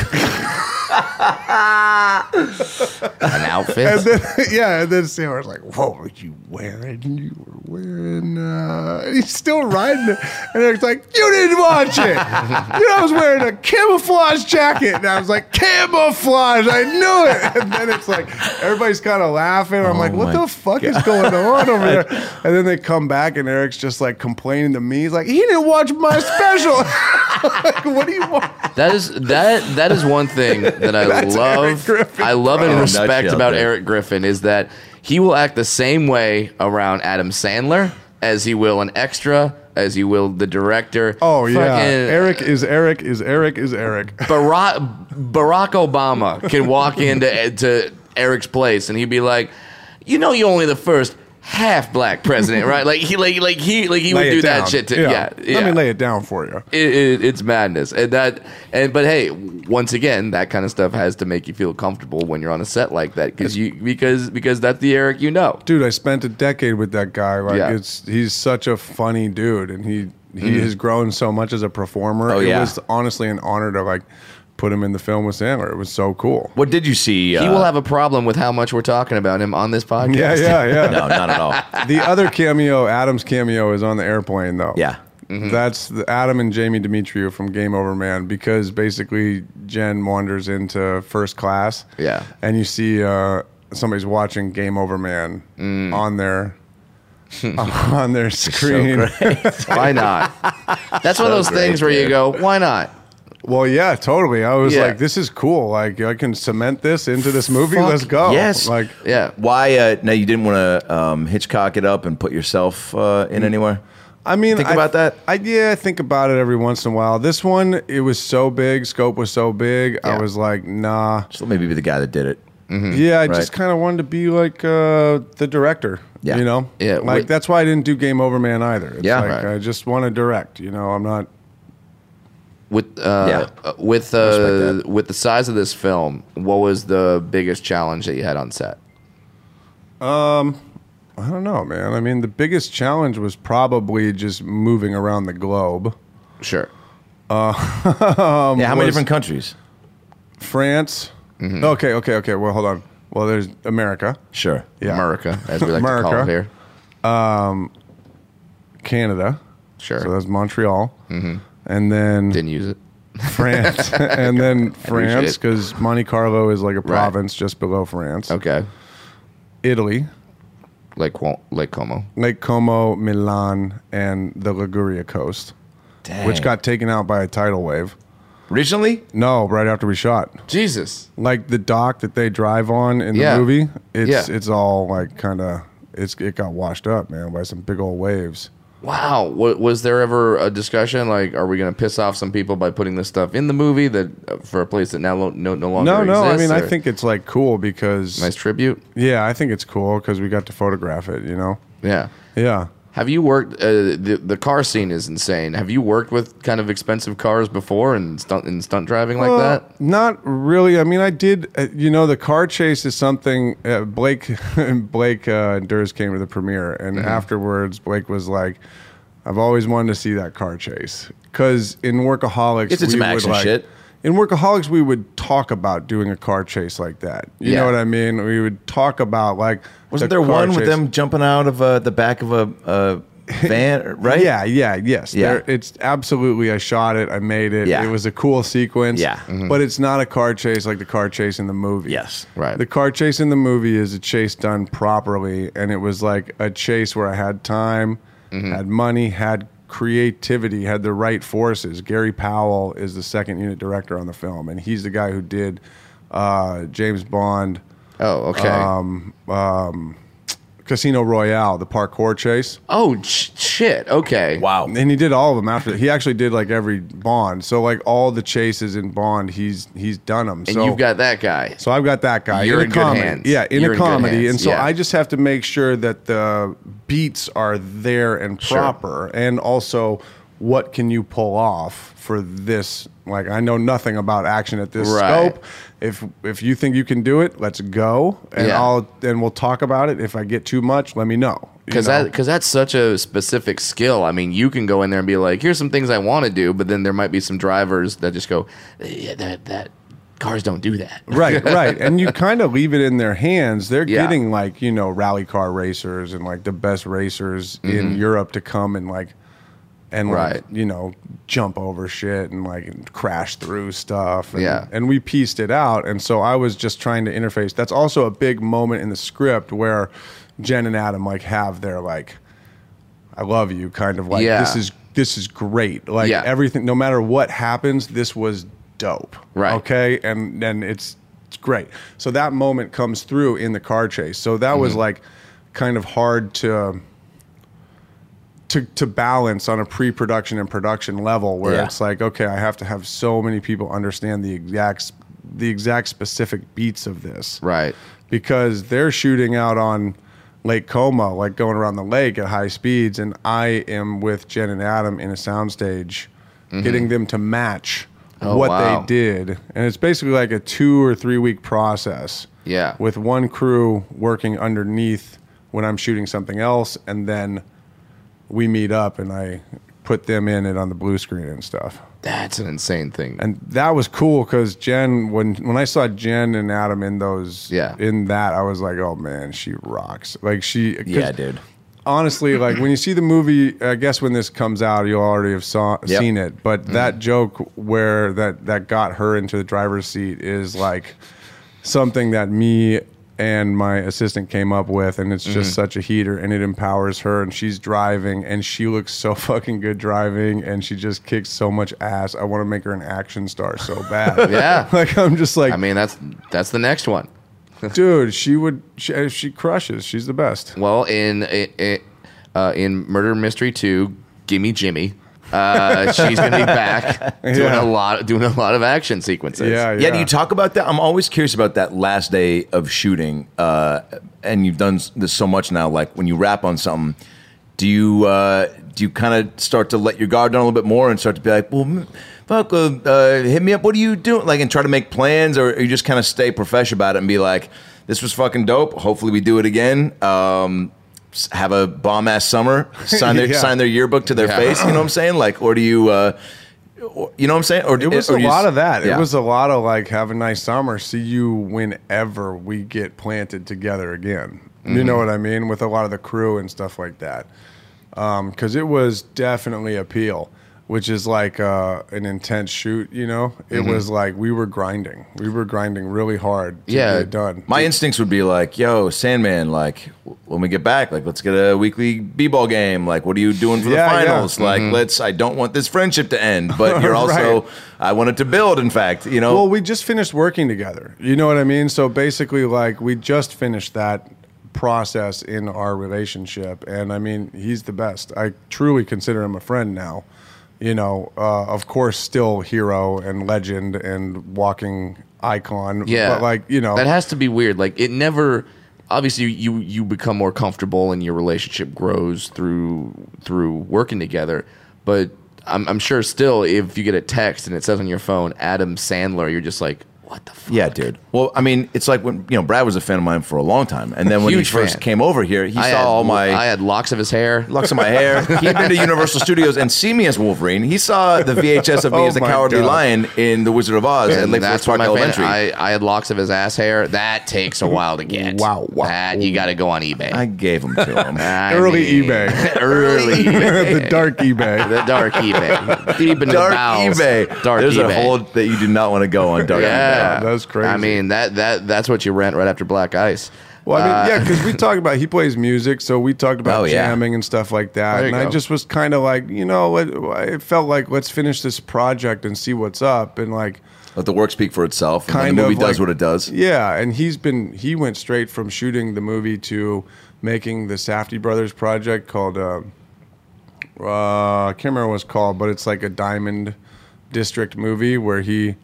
An outfit. And then, yeah, and then Sandler's like, what were you wearing? You were wearing, uh, and he's still riding it. And Eric's like, you didn't watch it. You know, I was wearing a camouflage jacket. And I was like, camouflage, I knew it. And then it's like, everybody's kind of laughing. I'm Oh like, what my the fuck is going on over there? And then they come back and Eric's just like complaining to me. He's like, he didn't watch my special. Like, what do you want? That is that that is one thing that I That's Eric love. Griffin, I love bro. and In a respect nutshell, about dude. Eric Griffin is that he will act the same way around Adam Sandler as he will an extra, as he will the director. Oh, yeah. Fucking Eric is Eric is Eric is Eric. Barack Barack Obama can walk into to Eric's place and he'd be like, you know, you're only the first half black president, right? Like he like like he like he Lay would it do down. that shit to yeah. yeah. Let me lay it down for you. It, it, it's madness, and that, and but hey, once again, that kind of stuff has to make you feel comfortable when you're on a set like that, because you because because that's the Eric you know. Dude, I spent a decade with that guy. Like, Yeah. it's he's such a funny dude, and he he has grown so much as a performer. Oh, it yeah. was honestly an honor to like put him in the film with Sandler. It was so cool. What did you see? Uh, He will have a problem with how much we're talking about him on this podcast. Yeah, yeah, yeah. No, not at all. The other cameo, Adam's cameo, is on the airplane though. Yeah. That's the Adam and Jamie Demetriou from Game Over Man, because basically Jen wanders into first class. Yeah. And you see uh, somebody's watching Game Over Man Mm. on their on their screen. Why not? That's one of those great, things where you dude. go, why not? Well, yeah, totally. I was Yeah. like, this is cool. Like, I can cement this into this movie. Fuck Let's go. yes. Like, Yeah. Why? Uh, now you didn't want to um, Hitchcock it up and put yourself uh, in anywhere. I mean, Think I- about that? I yeah, I think about it every once in a while. This one, it was so big. Scope was so big. I Yeah. was like, nah. So maybe be the guy that did it. Yeah, I Right. just kind of wanted to be like uh, the director. Yeah. You know? Yeah, Like, wh- that's why I didn't do Game Over Man either. It's Yeah. like, Right. I just want to direct, you know? I'm not. With uh, Yeah. uh, with Respect uh, that. with the size of this film, what was the biggest challenge that you had on set? I don't know, man. I mean, the biggest challenge was probably just moving around the globe. Sure. yeah, how many was- different countries? France. Mm-hmm. Okay, okay, okay. Well, hold on. Well, there's America, Sure. Yeah. America, as we like to call it America. here. Canada. Sure. So that's Montreal. Mm-hmm. And then Didn't use it. France. and then France, Appreciate it. because Monte Carlo is like a province just below France. Okay. Italy, Lake Cuo- Lake Como. Lake Como, Milan, and the Liguria coast, which Dang. got taken out by a tidal wave. Recently? No, right after we shot. Jesus. Like the dock that they drive on in the Yeah. movie, it's Yeah. it's all like kind of it's it got washed up, man, by some big old waves. Wow. W- was there ever a discussion like, are we going to piss off some people by putting this stuff in the movie that uh, for a place that now lo- no, no longer No, no, I exists? mean I or- think it's like cool because nice tribute. yeah, I think it's cool because we got to photograph it, you know. Yeah. Yeah. Have you worked? Uh, the the car scene is insane. Have you worked with kind of expensive cars before and stunt and stunt driving like Well, that? Not really. I mean, I did. Uh, you know, the car chase is something. Uh, Blake Blake uh, Durs came to the premiere, and Mm-hmm. afterwards, Blake was like, "I've always wanted to see that car chase." Because in Workaholics, It's- it's we some would action like, shit. In Workaholics, we would talk about doing a car chase like that. You Yeah. know what I mean? We would talk about like. Wasn't the there car one with chase. them jumping out of uh, the back of a, a van, right? Yeah, yeah, yes. Yeah. There, it's absolutely. I shot it. I made it. Yeah. It was a cool sequence. Yeah. Mm-hmm. but it's not a car chase like the car chase in the movie. Yes. Right. The car chase in the movie is a chase done properly, and it was like a chase where I had time, Mm-hmm. had money, had creativity, had the right forces. Gary Powell is the second unit director on the film, and he's the guy who did uh, James Bond. Oh, okay. Um, Casino Royale, the parkour chase. oh sh- shit. Okay. Wow. And he did all of them after. He actually did like every Bond. So like all the chases in Bond, he's he's done them. And so, you've got that guy. So I've got that guy You're in a in good comedy. hands. Yeah, in You're a in good comedy, hands, and so yeah. I just have to make sure that the beats are there and Sure. proper, and also what can you pull off for this. Like I know nothing about action at this Right. scope. If if you think you can do it, let's go, and Yeah. I'll and we'll talk about it. If I get too much, let me know. you Because know? that because that's such a specific skill. I mean, you can go in there and be like, "Here's some things I want to do," but then there might be some drivers that just go, "Yeah, that that cars don't do that." right, right. And you kind of leave it in their hands. They're Yeah. getting like, you know, rally car racers and like the best racers in Europe to come and like, and like, Right. you know, jump over shit and like crash through stuff. And, Yeah. And we pieced it out. And so I was just trying to interface. That's also a big moment in the script where Jen and Adam like have their like, I love you kind of like, Yeah. this is, this is great. Like Yeah. everything, no matter what happens, this was dope. Right. Okay. And then it's, it's great. So that moment comes through in the car chase. So that was like kind of hard to to to balance on a pre-production and production level where Yeah. it's like, okay, I have to have so many people understand the exact s- the exact specific beats of this. Right. Because they're shooting out on Lake Como, like going around the lake at high speeds, and I am with Jen and Adam in a soundstage, getting them to match Oh, what wow. they did. And it's basically like a two or three week process. Yeah. With one crew working underneath when I'm shooting something else, and then we meet up and I put them in it on the blue screen and stuff. That's an insane thing. And that was cool because Jen, when when I saw Jen and Adam in those, Yeah. in that, I was like, oh man, she rocks. Like she, 'cause Yeah, dude. honestly, like when you see the movie, I guess when this comes out, you'll already have saw, Yep. seen it. But Mm-hmm. that joke where that that got her into the driver's seat is like something that me and my assistant came up with, and it's just Mm-hmm. such a heater, and it empowers her, and she's driving, and she looks so fucking good driving, and she just kicks so much ass. I want to make her an action star so bad. Yeah. Like I'm just like, I mean, that's that's the next one. dude, she would, she, she crushes. She's the best. Well, in in, uh, in Murder Mystery two, Gimme Jimmy, Uh, she's gonna be back doing Yeah. a lot, doing a lot of action sequences. Yeah, Yeah, do you talk about that? I'm always curious about that last day of shooting. Uh, and you've done this so much now. Like when you wrap on something, do you uh, do you kind of start to let your guard down a little bit more and start to be like, well, m- fuck, uh, uh, hit me up. What are you doing? Like, and try to make plans, or you just kind of stay professional about it and be like, this was fucking dope. Hopefully, we do it again. Um, s- have a bomb ass summer. Sign their Yeah. sign their yearbook to their Yeah. face. You know what I'm saying? Like, or do you? Uh, or- you know what I'm saying? Or It was or a you lot s- of that. Yeah. It was a lot of like, have a nice summer. See you whenever we get planted together again. You know what I mean? With a lot of the crew and stuff like that. Because it was definitely appeal, which is like uh, an intense shoot, you know? It was like we were grinding. We were grinding really hard to Yeah. get it done. My instincts would be like, yo, Sandman, like, w- when we get back, like, let's get a weekly b-ball game. Like, what are you doing for the Yeah, yeah. finals? Like, let's, I don't want this friendship to end, but you're also, Right. I want it to build, in fact, you know? Well, we just finished working together. You know what I mean? So basically, like, we just finished that process in our relationship. And I mean, he's the best. I truly consider him a friend now. You know, uh, of course, still hero and legend and walking icon. Yeah, But, like, you know. that has to be weird. Like it never. Obviously, you you become more comfortable and your relationship grows through through working together. But I'm, I'm sure still, if you get a text and it says on your phone Adam Sandler, you're just like, what the fuck? Yeah, dude. Well, I mean, it's like when, you know, Brad was a fan of mine for a long time. And then when Huge he first fan. came over here, he I saw had, all my... I had locks of his hair. locks of my hair. He had been to Universal Studios and see me as Wolverine. He saw the V H S of me Oh as the my Cowardly God. Lion in The Wizard of Oz at And Lake that's Forest what Park my fan, Elementary. I, I had locks of his ass hair. That takes a while to get. Wow, wow. That you got to go on eBay. I gave them to him. I Early mean, eBay. early eBay. the dark eBay. The dark eBay. Deep in the Dark bowels. eBay. Dark There's eBay. a hole that you do not want to go on Dark Yeah, eBay. That's crazy. I mean that that that's what you rent right after Black Ice. Well, I mean, Uh, yeah, because we talked about he plays music, so we talked about Oh, yeah. jamming and stuff like that. There you And I go. just was kind of like, you know, it, it felt like let's finish this project and see what's up, and like, Let the work speak for itself. And kind then the movie of does like- what it does. Yeah, and he's been he went straight from shooting the movie to making the Safdie Brothers project called uh, uh, I can't remember what it's called, but it's like a Diamond District movie where he.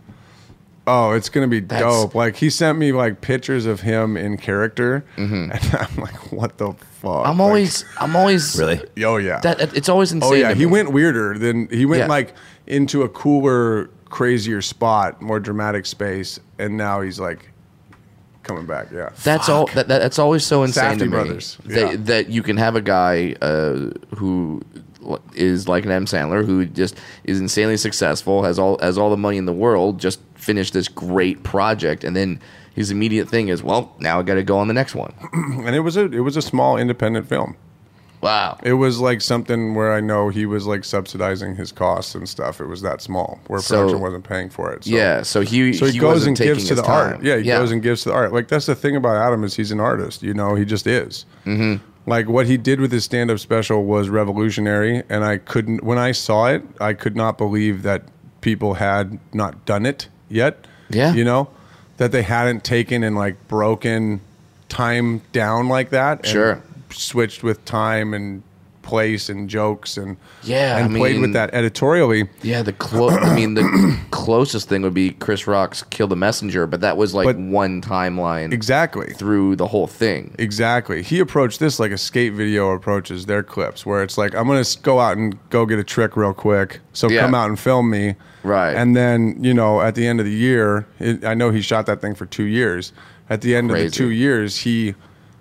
Oh, it's gonna be That's- dope! Like he sent me like pictures of him in character, Mm-hmm. and I'm like, "What the fuck?" I'm Like, always I'm always Really? oh yeah, that it's always insane. oh yeah. to He me. went weirder than he went Yeah. like into a cooler, crazier spot, more dramatic space, and now he's like coming back. Yeah, That's all. That, that, that's always so insane Safdie to me. Brothers, That, yeah. that you can have a guy uh, who is like an M. Sandler, who just is insanely successful, has all has all the money in the world, just finished this great project, and then his immediate thing is, well, now I got to go on the next one. and it was a it was a small independent film. Wow. It was like something where I know he was like subsidizing his costs and stuff. It was that small where So- production wasn't paying for it. So. Yeah. So he So he, he goes wasn't and taking gives to his the time. art. Yeah, he goes and gives to the art. Like that's the thing about Adam is he's an artist. You know, he just is. Mm-hmm. Like what he did with his stand-up special was revolutionary, and I couldn't. When I saw it, I could not believe that people had not done it yet. Yeah. you know, that they hadn't taken and like broken time down like that. And Sure. switched with time and place and jokes and Yeah, and I played mean- with that editorially. Yeah, the clo- I mean, the closest thing would be Chris Rock's "Kill the Messenger," but that was like But- one timeline Exactly. through the whole thing. Exactly. He approached this like a skate video approaches their clips, where it's like, I'm going to go out and go get a trick real quick. So Yeah. come out and film me. Right. And then, you know, at the end of the year, it, I know he shot that thing for two years. At the end of Crazy. the two years, he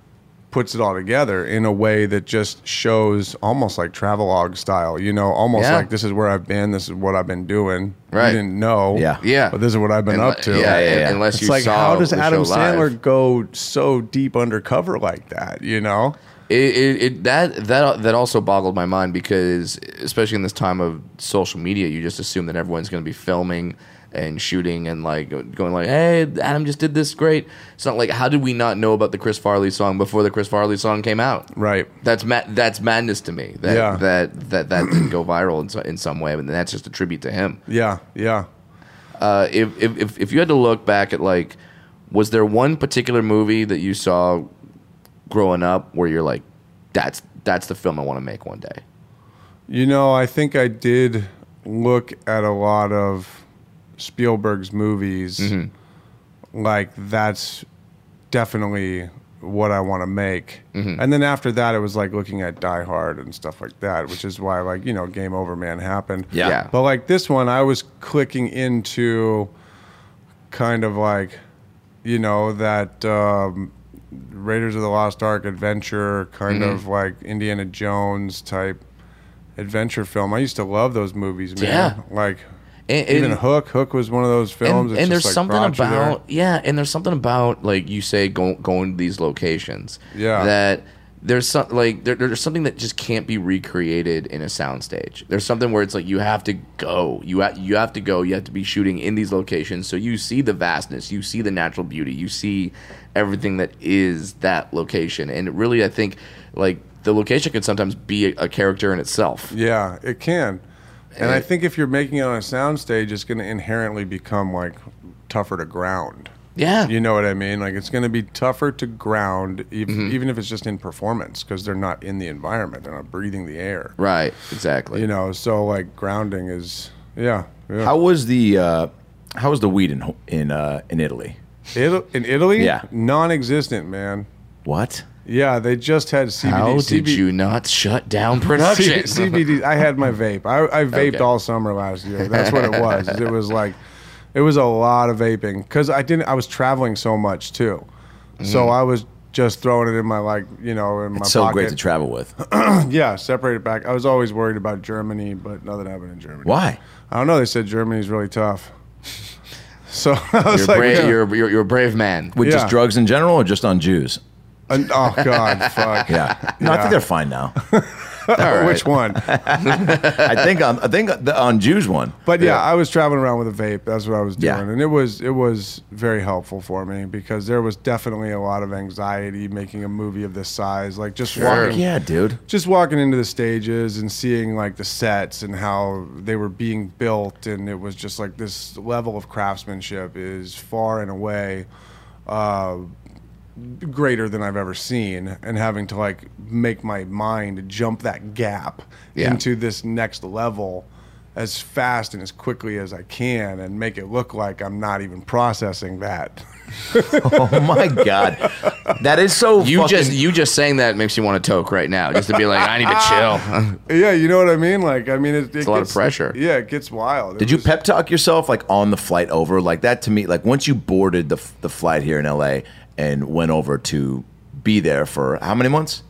puts it all together in a way that just shows almost like travelogue style, you know, almost Yeah. like this is where I've been, this is what I've been doing. Right. You didn't know. Yeah. Yeah. But this is what I've been Unle- up to. Yeah, yeah, yeah. Unless It's you like, saw how does the Adam show live. Sandler go so deep undercover like that? You know, It, it, it that that that also boggled my mind because, especially in this time of social media, you just assume that everyone's going to be filming and shooting and like going like, "Hey, Adam just did this great." It's not like, how did we not know about the Chris Farley song before the Chris Farley song came out? right? That's ma- that's madness to me. That Yeah. that that that didn't go viral in, so, in some way, and that's just a tribute to him. Yeah, yeah. Uh, if, if if if you had to look back at like, was there one particular movie that you saw growing up where you're like, that's that's the film I want to make one day? You know, I think I did look at a lot of Spielberg's movies. Mm-hmm. Like, that's definitely what I want to make. Mm-hmm. And then after that, it was like looking at Die Hard and stuff like that, which is why, like, you know, Game Over Man happened. Yeah. Yeah. But like this one, I was clicking into kind of like, you know, that um, Raiders of the Lost Ark adventure, kind Mm-hmm. of like Indiana Jones type adventure film. I used to love those movies, man. Yeah. Like, And- even and- Hook. Hook was one of those films. And, that's and there's just, like, something brought you there. about yeah, and there's something about like you say go, going to these locations. Yeah. That there's some like there, there's something that just can't be recreated in a soundstage. There's something where it's like you have to go. You ha- you have to go. You have to be shooting in these locations, so you see the vastness, you see the natural beauty, you see everything that is that location. And really, I think like the location can sometimes be a, a character in itself. Yeah, it can. And And I it- think if you're making it on a soundstage, it's going to inherently become like tougher to ground. Yeah. You know what I mean? Like, it's going to be tougher to ground, even, Mm-hmm. even if it's just in performance, because they're not in the environment. They're not breathing the air. Right. Exactly. You know, so like grounding is, yeah. yeah. How was the uh, how was the weed in in uh, in Italy? Ita- in Italy? Yeah. Non-existent, man. What? Yeah, they just had C B D. How did C B- you not shut down production? C- CBD. I had my vape. I, I vaped Okay. all summer last year. That's what it was. It was like, it was a lot of vaping because I didn't. I was traveling so much too, so I was just throwing it in my like, you know, in my It's so pocket. great to travel with. Yeah, separate it back. I was always worried about Germany, but nothing happened in Germany. Why? I don't know. They said Germany's really tough. So I was You're, like, brave, yeah. you're, you're, you're a brave man. With Yeah. just drugs in general, or just on Jews? And- oh God, fuck. Yeah. No, I Yeah. think they're fine now. All right. Which one? I think on I think the, on Jews one. But yeah, I was traveling around with a vape. That's what I was doing, Yeah. and it was it was very helpful for me because there was definitely a lot of anxiety making a movie of this size. Like just walking, Yeah, dude. just walking into the stages and seeing like the sets and how they were being built, and it was just like this level of craftsmanship is far and away uh, greater than I've ever seen, and having to like make my mind jump that gap Yeah. into this next level as fast and as quickly as I can and make it look like I'm not even processing that. Oh my god, that is so. You fucking, just you just saying that makes me want to toke right now, just to be like, I need to chill. Yeah, you know what I mean? Like, I mean, it, it a lot of gets- pressure. Yeah, it gets wild. It Did you was- pep talk yourself like on the flight over? Like that to me, like once you boarded the the flight here in L A and went over to be there for how many months?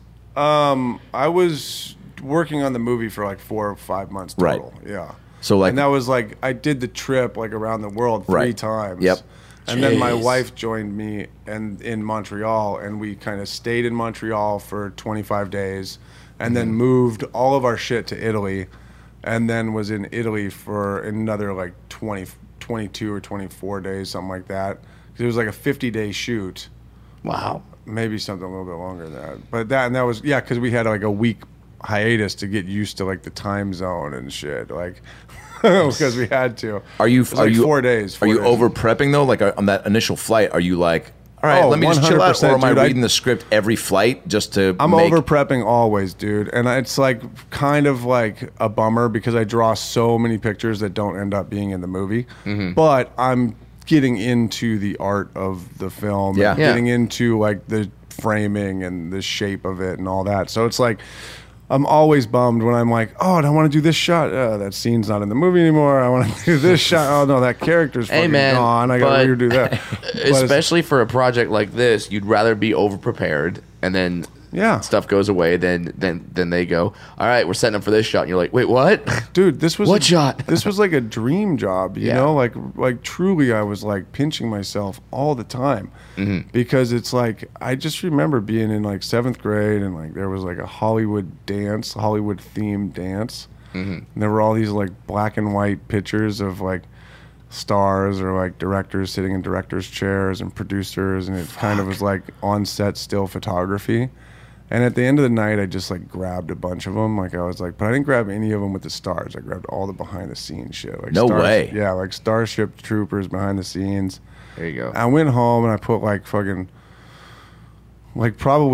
I was working on the movie for like four or five months Right. total. Yeah. So like and that was like I did the trip like around the world three Right. times. Yep. And then my Jeez. wife joined me and in Montreal, and we kind of stayed in Montreal for twenty-five days, and then moved all of our shit to Italy, and then was in Italy for another like twenty, twenty-two or twenty-four days, something like that. 'Cause it was like a fifty day shoot. Wow. Maybe something a little bit longer than that. But that and that was yeah, because we had like a week hiatus to get used to like the time zone and shit, like because we had to. Are you It was are like you four days? Are four you days. over prepping though? Like uh, on that initial flight, are you like, all right, Oh, let me just chill out, or am I one hundred percent, dude. I- reading the script every flight just to? I'm make, over prepping always, dude, and it's like kind of like a bummer because I draw so many pictures that don't end up being in the movie. Mm-hmm. But I'm getting into the art of the film, Yeah. and Yeah. getting into like the framing and the shape of it and all that. So it's like I'm always bummed when I'm like, oh, I want to do this shot. Oh, that scene's not in the movie anymore. I want to do this shot. Oh no, that character's Hey, fucking man, gone. I got to but- redo that. But it's- Especially for a project like this, you'd rather be over prepared and then Yeah. stuff goes away. Then then then they go, all right, we're setting up for this shot. And you're like, wait, what? dude, this was What a, shot? This was like a dream job, you Yeah. know, like like truly, I was like pinching myself all the time Mm-hmm. because it's like I just remember being in like seventh grade and like there was like a Hollywood dance, Hollywood themed dance, Mm-hmm. and there were all these like black and white pictures of like stars or like directors sitting in directors' chairs and producers, and it kind of was like on set still photography. And at the end of the night, I just like grabbed a bunch of them. Like I was like, but I didn't grab any of them with the stars. I grabbed all the behind the scenes shit. Like No Stars- way. Yeah, like Starship Troopers behind the scenes. There you go. I went home and I put like fucking, like probably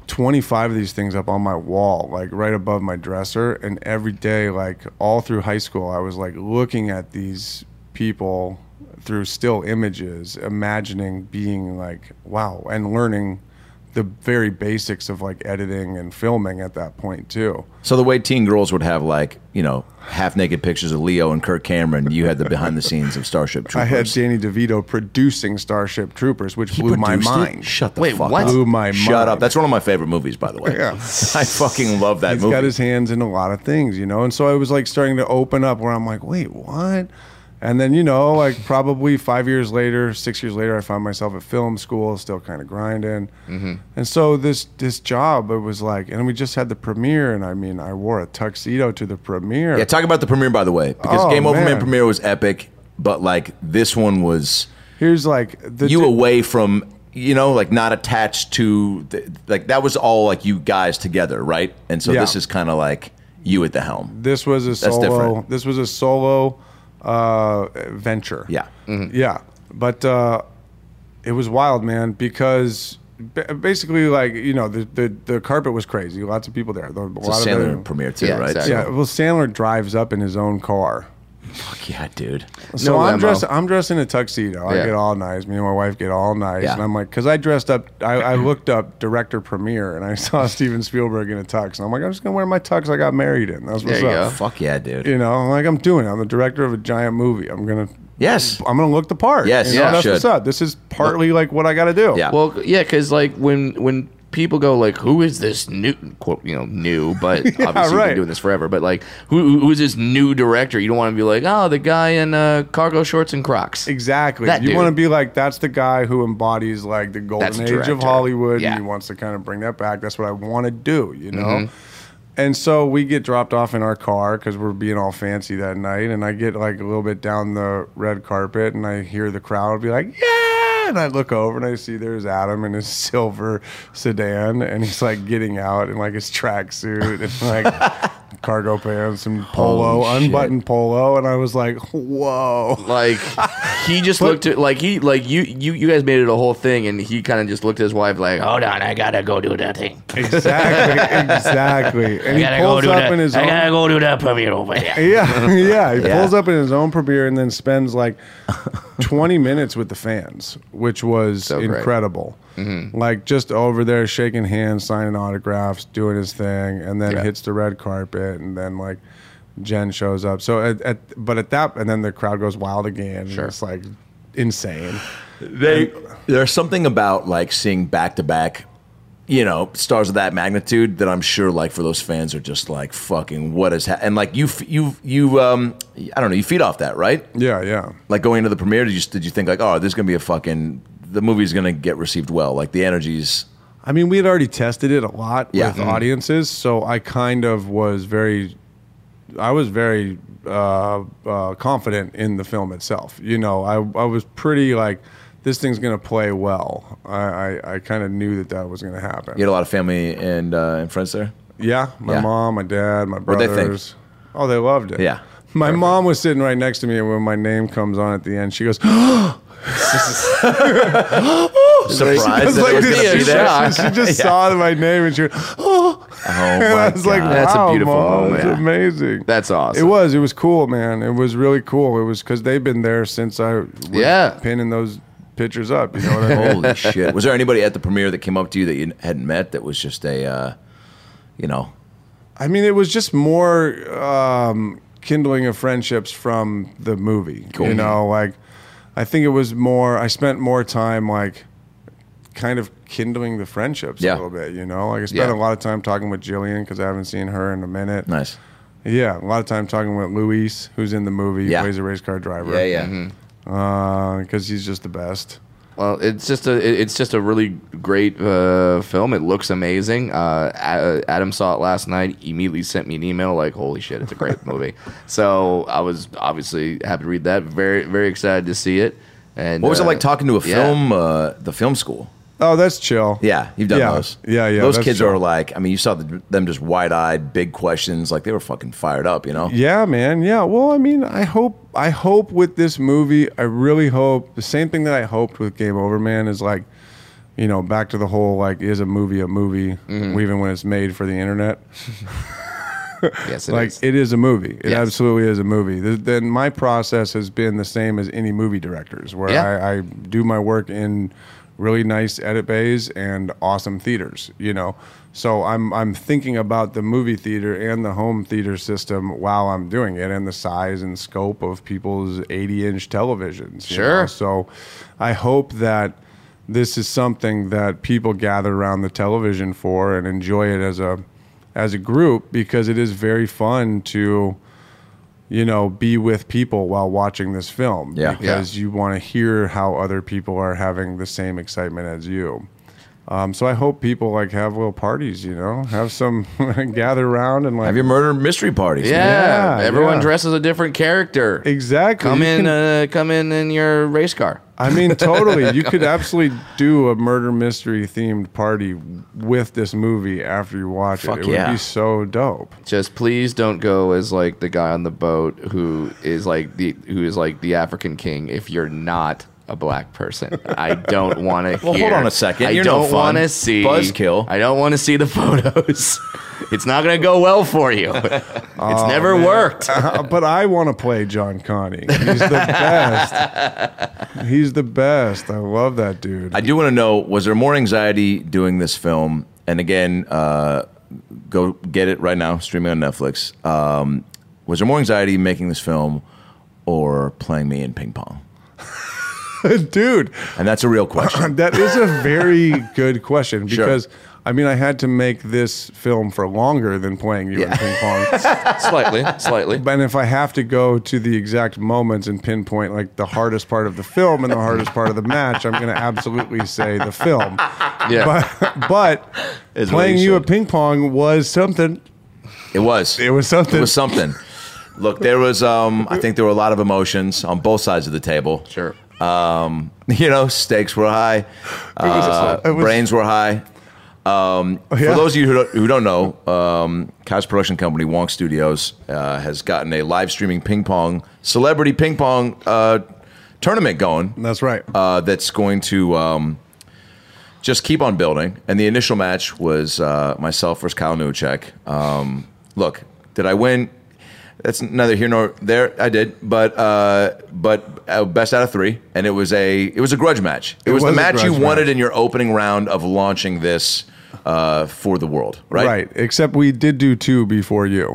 twenty-five of these things up on my wall, like right above my dresser. And every day, like all through high school, I was like looking at these people through still images, imagining being like, wow, and learning the very basics of like editing and filming at that point too. So the way teen girls would have like, you know, half naked pictures of Leo and Kirk Cameron, you had the behind the scenes of Starship Troopers. I had Danny DeVito producing Starship Troopers, which He blew my produced it? mind. Shut the Wait, fuck what? up. Blew my Shut mind. up. That's one of my favorite movies, by the way. Yeah. I fucking love that He's movie. got his hands in a lot of things, you know? And so I was like starting to open up where I'm like, wait, what? And then, you know, like probably five years later, six years later, I found myself at film school, still kind of grinding. Mm-hmm. And so this this job, it was like, and we just had the premiere, and I mean, I wore a tuxedo to the premiere. Yeah, talk about the premiere, by the way, because Oh, Game Over Man man. premiere was epic, but like this one was Here's like the you di- away from, you know, like not attached to, the, like that was all like you guys together, right? And so Yeah. this is kind of like you at the helm. This was a That's solo. different. This was a solo uh, venture. Yeah. Yeah, but uh, it was wild, man, because ba- basically, like, you know, the, the the carpet was crazy. Lots of people there. There were a It's a lot Sandler of the- premiere too, Yeah, right? exactly. Yeah, well, Sandler drives up in his own car. Fuck yeah, dude. So No I'm limo. dressed. I'm dressed in a tuxedo. I Yeah. get all nice. Me and my wife get all nice, Yeah. and I'm like, because I dressed up. I, I looked up director premiere, and I saw Steven Spielberg in a tux, and I'm like, I'm just gonna wear my tux I got married in. That's what's There you up. go. Fuck yeah, dude. You know, like I'm doing. it. I'm the director of a giant movie. I'm gonna. Yes. I'm gonna look the part. Yes, you know, yeah, that's should. what's up. This is partly like what I got to do. Yeah. Well, yeah, because like when when people go like, "Who is this new?" Quote, you know, new, but obviously you've right. been doing this forever. But like, who who is this new director? You don't want to be like, "Oh, the guy in uh, cargo shorts and Crocs." Exactly. That you dude. want to be like, that's the guy who embodies like the golden That's age director. of Hollywood, Yeah. and he wants to kind of bring that back. That's what I want to do, you know. Mm-hmm. And so we get dropped off in our car because we're being all fancy that night, and I get like a little bit down the red carpet, and I hear the crowd be like, "Yeah!" And I look over and I see there's Adam in his silver sedan, and he's like getting out in like his tracksuit and like cargo pants and polo, Holy shit. unbuttoned polo, and I was like, "Whoa!" Like he just looked at like he like you you you guys made it a whole thing, and he kind of just looked at his wife like, "Hold on, I gotta go do that thing. Exactly, exactly. And I he gotta go pulls do up that. in his I own. gotta go do that premiere over there." Yeah, yeah. He Yeah. pulls up in his own premiere and then spends like twenty minutes with the fans, which was So great. incredible. Like just over there shaking hands, signing autographs, doing his thing, and then Yeah. hits the red carpet, and then like Jen shows up. So at, at but at that, and then the crowd goes wild again. Sure. And it's like insane. They there's something about like seeing back to back, you know, stars of that magnitude that I'm sure like for those fans are just like fucking what is ha-? And like you f- you you um I don't know, you feed off that, right? Yeah, yeah. Like going into the premiere, did you did you think like, oh, this is gonna be a fucking the movie's gonna get received well, like the energy's I mean, we had already tested it a lot Yeah. with Mhm. audiences, so I kind of was very, I was very uh, uh, confident in the film itself. You know, I I was pretty like, this thing's gonna play well. I I, I kind of knew that that was gonna happen. you had a lot of family and uh, and friends there. Yeah, my Yeah. mom, my dad, my What'd they brothers. think? Oh, they loved it. Yeah. My mom was sitting right next to me, and when my name comes on at the end, she goes, Surprised It's that like it was this- gonna be she, there. she just Yeah. saw my name and she went, oh. Oh And my I was like, God. That's a wow, beautiful Mom, moment. It's Yeah. amazing. That's awesome. It was. It was cool, man. It was really cool. It was because they've been there since I was Yeah. pinning those pictures up. You know what I mean? Holy shit! Was there anybody at the premiere that came up to you that you hadn't met that was just a, uh, you know, I mean, it was just more um, kindling of friendships from the movie. You know, like I think it was more. I spent more time like kind of kindling the friendships Yeah. a little bit. You know, like I spent Yeah. a lot of time talking with Jillian because I haven't seen her in a minute. nice? Yeah, a lot of time talking with Luis, who's in the movie, Yeah. plays a race car driver. Yeah, yeah. Because he's just the best. Well, it's just a it- it's just a really great uh, film. It looks amazing. Uh, A- Adam saw it last night. Immediately sent me an email like, "Holy shit, it's a great movie!" So I was obviously happy to read that. Very very excited to see it. And What was it uh, like talking to a yeah. film, uh, the film school? Oh, that's chill. Yeah, you've done Yeah. those. Yeah, yeah, Those that's kids chill. are like, I mean, you saw the, them just wide-eyed, big questions. Like they were fucking fired up, you know? Yeah, man. Yeah. Well, I mean, I hope I hope with this movie, I really hope the same thing that I hoped with Game Over Man is like, you know, back to the whole like, is a movie a movie, Mm-hmm. even when it's made for the internet? Yes, it like is. it is a movie. It Yes. absolutely is a movie. Th- Then my process has been the same as any movie directors, where Yeah. I, I do my work in really nice edit bays and awesome theaters. You know, so I'm I'm thinking about the movie theater and the home theater system while I'm doing it, and the size and scope of people's eighty inch televisions. you Sure. know? So I hope that this is something that people gather around the television for and enjoy it as a as a group, because it is very fun to, you know, be with people while watching this film. Yeah. Because you want to hear how other people are having the same excitement as you. Um, so I hope people like have little parties, you know, have some gather around and like Have your murder mystery parties. Yeah, Yeah, everyone yeah. dresses a different character. exactly. Come You in, can- uh, come in in your race car. I mean, totally. You could absolutely do a murder mystery themed party with this movie after you watch Fuck it. It yeah. would be so dope. Just please don't go as like the guy on the boat who is like the who is like the African king if you're not a black person. I don't want to Well, hear. hold on a second. I You're no don't fun. want to see Buzzkill. I don't want to see the photos. It's not going to go well for you. It's never worked. Uh, but I want to play John Connie. He's the best. He's the best. I love that dude. I do want to know, was there more anxiety doing this film? And again, uh, go get it right now, streaming on Netflix. Um, was there more anxiety making this film or playing me in ping pong? Dude, And that's a real question. that is a very good question, Sure. because I mean, I had to make this film for longer than playing you in ping pong. slightly, slightly. And if I have to go to the exact moments and pinpoint like the hardest part of the film and the hardest part of the match, I'm going to absolutely say the film. Yeah. But, but Is what playing you you said. at ping pong was something. It was. It was something. It was something. Look, there was, um, I think there were a lot of emotions on both sides of the table. Sure. Um, you know, stakes were high, uh, it was- brains were high. Um, Yeah. For those of you who don't, who don't know, um, Kai's production company, Wonk Studios, uh, has gotten a live streaming ping pong, celebrity ping pong uh, tournament going. That's right. Uh, that's going to um, just keep on building. And the initial match was uh, myself versus Kyle Newcheck. Um, look, did I win? That's neither here nor there. I did, but uh, but uh, best out of three, and it was a it was a grudge match. It, It was, was the a match you grudge wanted match. in your opening round of launching this uh, for the world, right? Right. Except we did do two before you.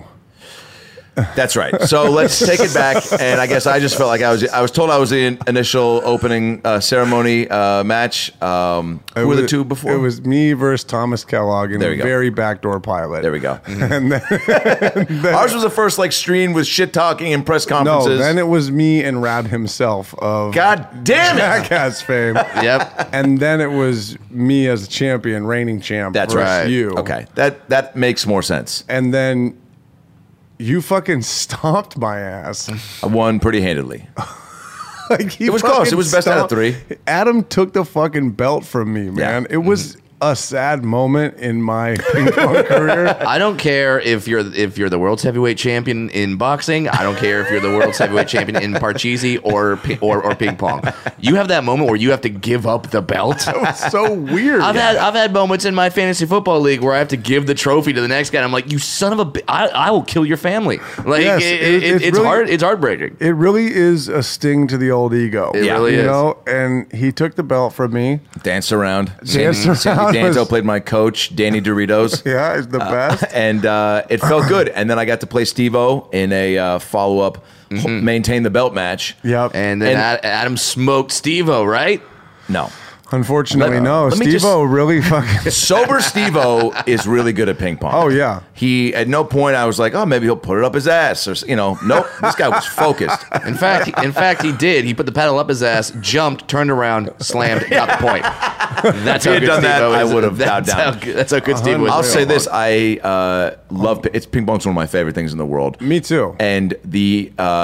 That's right. So let's take it back, and I guess I just felt like I was I was told I was the in- initial opening uh, ceremony uh, match. Um, It who were the was- two before? It was me versus Thomas Kellogg in There a you go. very backdoor pilot. There we go. And then, Ours was the first like stream with shit talking and press no, conferences. then it was me and Rab himself of God damn it! Jackass fame. Yep. And then it was me as champion, reigning champ. That's versus right. You. Okay, that that makes more sense. And then you fucking stomped my ass. I won pretty handedly. Like he It was close. fucking It was best out of stomped- three. Adam took the fucking belt from me, man. Yeah. It was a sad moment in my ping pong career. I don't care if you're if you're the world's heavyweight champion in boxing. I don't care if you're the world's heavyweight champion in parcheesi or pi- or or ping pong. You have that moment where you have to give up the belt. It was so weird. I've had I've had moments in my fantasy football league where I have to give the trophy to the next guy. And I'm like, you son of a! bi- I, I will kill your family. Like Yes, it, it- it, it's it's really- hard. It's heartbreaking. It really is a sting to the old ego. It really you is. know, and he took the belt from me. Danced around. Danced Sandy, around Sandy Danto was- played my coach, Danny Doritos. Yeah, it's the best. And uh, it felt good. And then I got to play Steve-O in a uh, follow-up, maintain the belt match. Yep. And then And- Ad- Adam smoked Steve-O, right? No. Unfortunately, Let- no. let me Steve-O really fucking. Sober Steve-O is really good at ping pong. Oh, yeah. He, at no point I was like, oh, maybe he'll put it up his ass. Or, you know, nope. This guy was focused. In fact, he, in fact, he did. He put the paddle up his ass, jumped, turned around, slammed, got the point. That's he how had good done that, Steve-O I is. would have bowed That's down. how good- That's how good Steve was. I'll Unreal. say this: I uh, love it's ping pong's one of my favorite things in the world. Me too. And the uh,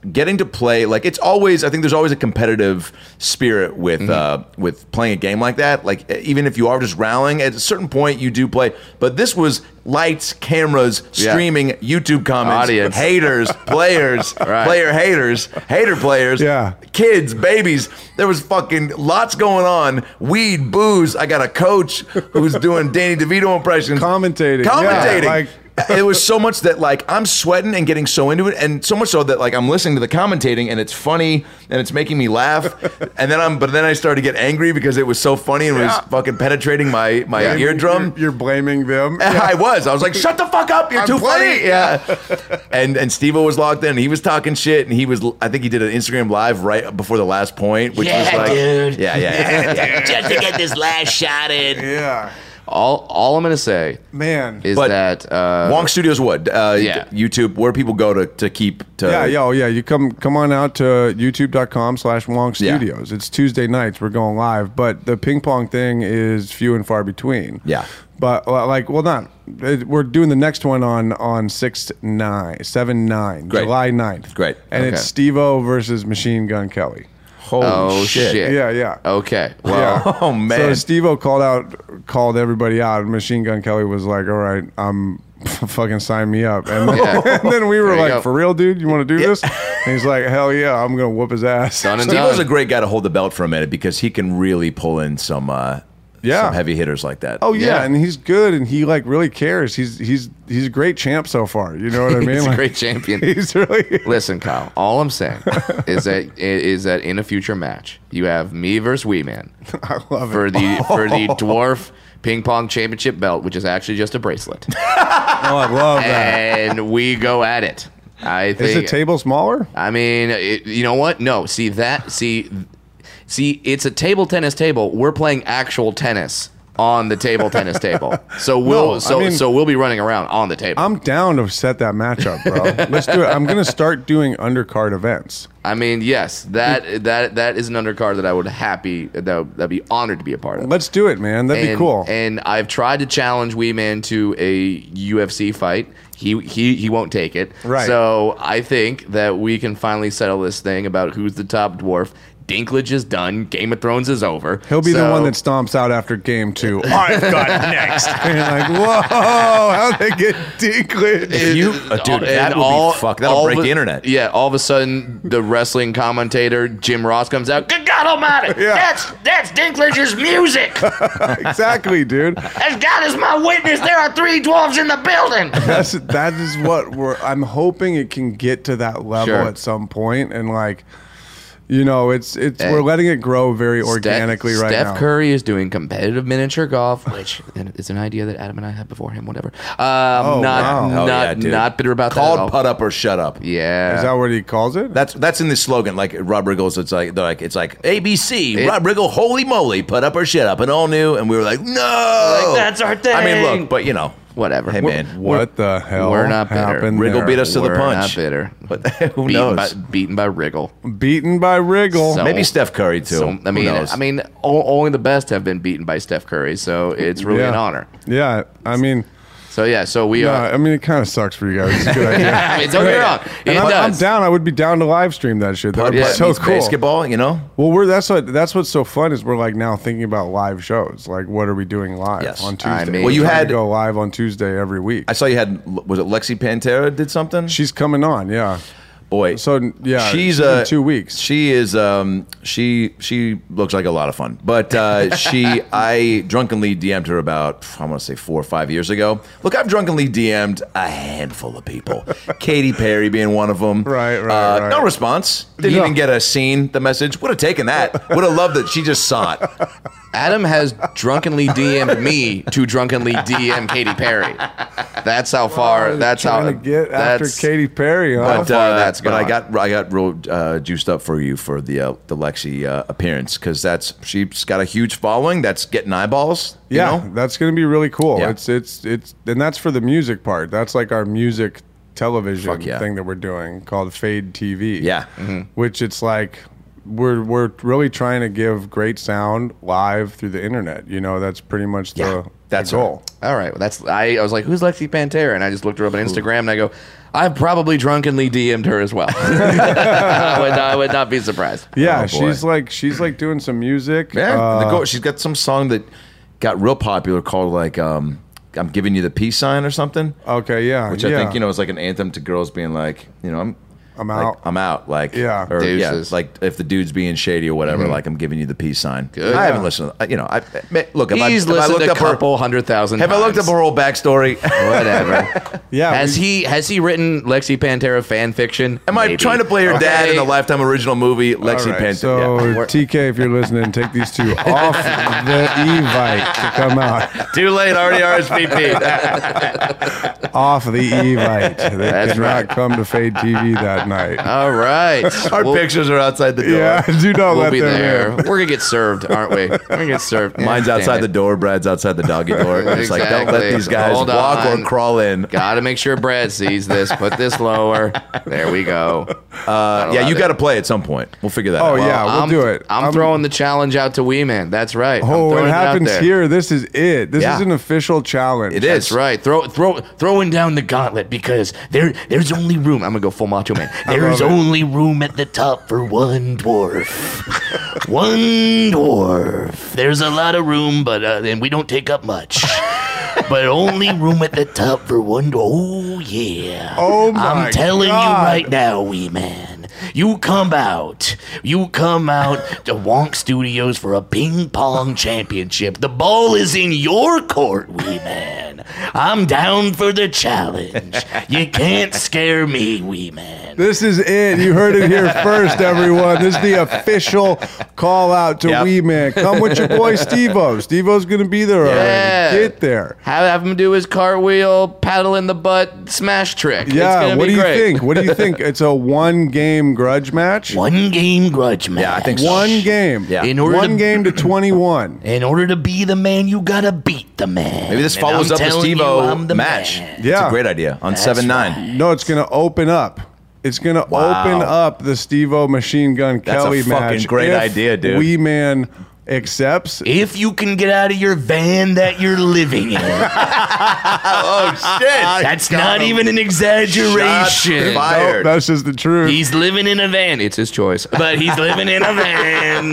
getting to play, like it's always, I think there's always a competitive spirit with Mm-hmm. uh, with playing a game like that. Like even if you are just rallying, at a certain point you do play. But this was lights, cameras, Yeah. streaming, YouTube comments, Audience. haters, players, Right. player haters, hater players, Yeah. kids, babies. There was fucking lots going on. Weed, booze. I got a coach who's doing Danny DeVito impressions. Commentating. Commentating. Yeah, like- It was so much that like I'm sweating and getting so into it, and so much so that like I'm listening to the commentating and it's funny and it's making me laugh, and then I'm but then I started to get angry because it was so funny and it was fucking penetrating my my And eardrum. You're, you're blaming them. I was. I was like, shut the fuck up. You're I'm too playing. funny. Yeah. And and Steve-O was logged in and he was talking shit and he was, I think he did an Instagram live right before the last point, which was Yeah, like, dude. yeah, yeah, yeah. Just to get this last shot in. Yeah. All all I'm gonna say Man. is But that uh, Wong Studios would. Uh, Yeah. YouTube, where people go to, to keep to. Yeah, yeah, oh, yeah. You come come on out to youtube.com slash Wong Yeah. Studios. It's Tuesday nights. We're going live. But the ping pong thing is few and far between. Yeah. But well, like, well, not. it- We're doing the next one on on six nine seven nine Great. July ninth. Great. And it's Okay. Steve-O versus Machine Gun Kelly. Holy oh shit. shit. Yeah, yeah. Okay. Well, Yeah. Oh, man. So Steve-O called out, called everybody out. And Machine Gun Kelly was like, "All right, I'm fucking sign me up." And then, Yeah. and then we were There you like, go. "For real, dude? You want to do this?" And he's like, "Hell yeah, I'm gonna whoop his ass." Done and Steve-O's done. a great guy to hold the belt for a minute because he can really pull in some uh, Yeah. some heavy hitters like that. Oh yeah. Yeah. and he's good, and he like really cares. He's he's he's a great champ so far. You know what I mean? He's a Like, great champion. He's really Listen, Kyle. All I'm saying is that is that in a future match, you have me versus Wee Man I love for it. the for the dwarf ping pong championship belt, which is actually just a bracelet, Oh, I love that. and we go at it. I Is think. the table smaller? I mean, it, you know what? No, see that. See, see, it's a table tennis table. We're playing actual tennis on the table tennis table. So we'll No, I so mean- so we'll be running around on the table. I'm down to set that matchup, bro. Let's do it. I'm gonna start doing undercard events. I mean, yes, that that that is an undercard that I would happy that that'd be honored to be a part of. Let's do it, man. That'd and, be cool. And I've tried to challenge Wee Man to a U F C fight. He he he won't take it. Right. So I think that we can finally settle this thing about who's the top dwarf. Dinklage is done. Game of Thrones is over. He'll be the So- one that stomps out after game two. I've got next. And you're like, whoa, how'd they get Dinklage? If you, uh, dude, And that would all- be fuck. That'll all break of the a- internet. Yeah, all of a sudden, the wrestling commentator Jim Ross comes out. Good God Almighty! Yeah. That's that's Dinklage's music. Exactly, dude. As God is my witness, there are three dwarves in the building. That's that is what we're. I'm hoping it can get to that level Sure. at some point, and like, you know, it's it's Hey. we're letting it grow very organically Steph, right Steph now. Curry is doing competitive miniature golf, which is an idea that Adam and I had before him. Whatever. Um, Oh, not wow. Hell not yeah, dude. not bitter about that. at all. Called put up or shut up. Yeah. Is that what he calls it? That's that's in the slogan, like Rob Riggle's. It's like they're like it's like A B C. It- Rob Riggle, holy moly, put up or shut up, and all new. And we were like, no, Like, that's our thing. I mean, look, but you know, Whatever. Hey We're- man, what the hell? we're not bitter. happened Riggle there? beat us to the We're punch. Not bitter. But who beaten knows? By, beaten by Wriggle. Beaten by Wriggle. So- Maybe Steph Curry too. So, I Who mean, knows? I mean, o- only the best have been beaten by Steph Curry, so it's really yeah. an honor. Yeah, I mean, So yeah, so we no, are. I mean, it kind of sucks for you guys. It's a good idea. I mean, don't get me wrong, it And I'm, I'm does. down. I would be down to live stream that shit. That would be Yeah, so Meets cool. basketball, you know. Well, we're that's what that's what's so fun is we're like now thinking about live shows. Like, what are we doing live Yes. on Tuesday? I mean- We're Well, you trying to had- go live on Tuesday every week. I saw you had was it Lexi Pantera did something? She's coming on, yeah. Boy, So yeah, she's in uh, two weeks. She is um she she looks like a lot of fun. But uh, she I drunkenly D M'd her about I want to say four or five years ago. Look, I've drunkenly D M'd a handful of people. Katy Perry being one of them. Right, right, uh, right. No response. Didn't No. even get a scene. The message would have taken that. Would have loved that she just saw it. Adam has drunkenly D M'd me to drunkenly D M Katy Perry. That's how far. that's how. trying to get after that's- Katy Perry. Huh? But, far uh, that's but I gone. got I got real uh, juiced up for you for the uh, the Lexi uh, appearance because that's she's got a huge following that's getting eyeballs. You yeah, know? that's gonna be really cool. Yeah. It's it's it's and that's for the music part. That's like our music television Fuck yeah. thing that we're doing called Fade T V. Yeah. which it's like we're we're really trying to give great sound live through the internet. You know, that's pretty much the, Yeah, that's the goal. All right. Well, that's I, I was like, who's Lexi Pantera? And I just looked her up on Instagram and I go, I've probably drunkenly D M'd her as well. I, would, I would not be surprised. Yeah, Oh, boy. she's like she's like doing some music. Yeah, Uh, the go- she's got some song that got real popular called like um, "I'm Giving You the Peace Sign" or something. okay, yeah, Which yeah. I think you know is like an anthem to girls being like, you know, I'm I'm like, out. I'm out. Like, Yeah. or, yeah, Deuces. like if the dude's being shady or whatever, like I'm giving you the peace sign. Good. I haven't Yeah. listened. To, you know, I look. If I, He's if I listened looked a up couple her, hundred thousand have I looked up times. her whole backstory? Whatever. yeah, Has we- he has he written Lexi Pantera fan fiction? Am I Maybe. trying to play her dad in a Okay. Lifetime original movie, Lexi All right, Pantera? So Yeah. T K, if you're listening, take these two off the Evite to come out. Too late, already R S V P. Off the Evite. They That's cannot right. come to Fade T V that night. All right. Our We'll- pictures are outside the door. Yeah, do not We'll let be them there. in. We're gonna get served, aren't we? We're gonna get served. Mine's Damn outside it. the door. Brad's outside the doggy door. It's like, don't let Exactly. these guys Hold walk on. or crawl in. Gotta make sure Brad sees this. Put this lower. There we go. Uh, yeah, love you it. got to play at some point. We'll figure that Oh, out. yeah. we'll I'm, do it. I'm, I'm- throwing the challenge out to Wee Man. That's right. I'm Oh, throwing it out happens there. here. This is it. This Yeah. is an official challenge. It is. That's right. Throw, throw, throwing down the gauntlet because there, there's only room. I'm gonna go full Macho Man. There's love it. only room at the top for one dwarf. One dwarf. There's a lot of room, but uh, and we don't take up much. But only room at the top for one dwarf. Oh yeah. Oh, my I'm telling God. you right now, Wee Man. You come out. You come out to Wonk Studios for a ping pong championship. The ball is in your court, Wee Man. I'm down for the challenge. You can't scare me, Wee Man. This is it. You heard it here first, everyone. This is the official call out to Yep. Wee Man. Come with your boy Steve-O. Steve-O's going to be there Yeah. already. Get there. Have, have him do his cartwheel, paddle in the butt, smash trick. it's Yeah, gonna what be do you great. think? What do you think? It's a one game grudge match? One game grudge match. Yeah, I think so. One game. Yeah. In order One to, game to twenty-one. In order to be the man, you gotta beat the man. Maybe this And follows I'm up the telling you, Steve-O I'm the match. man. It's Yeah. a great idea on That's seven nine. No, it's going to open up. It's going to Wow. open up the Steve-O Machine Gun That's a Kelly fucking match. great if idea, dude. Wee Man accepts. If you can get out of your van that you're living in, Oh shit! that's not even an exaggeration. Shots fired. Nope, that's just the truth. He's living in a van. It's his choice, but he's living in a van.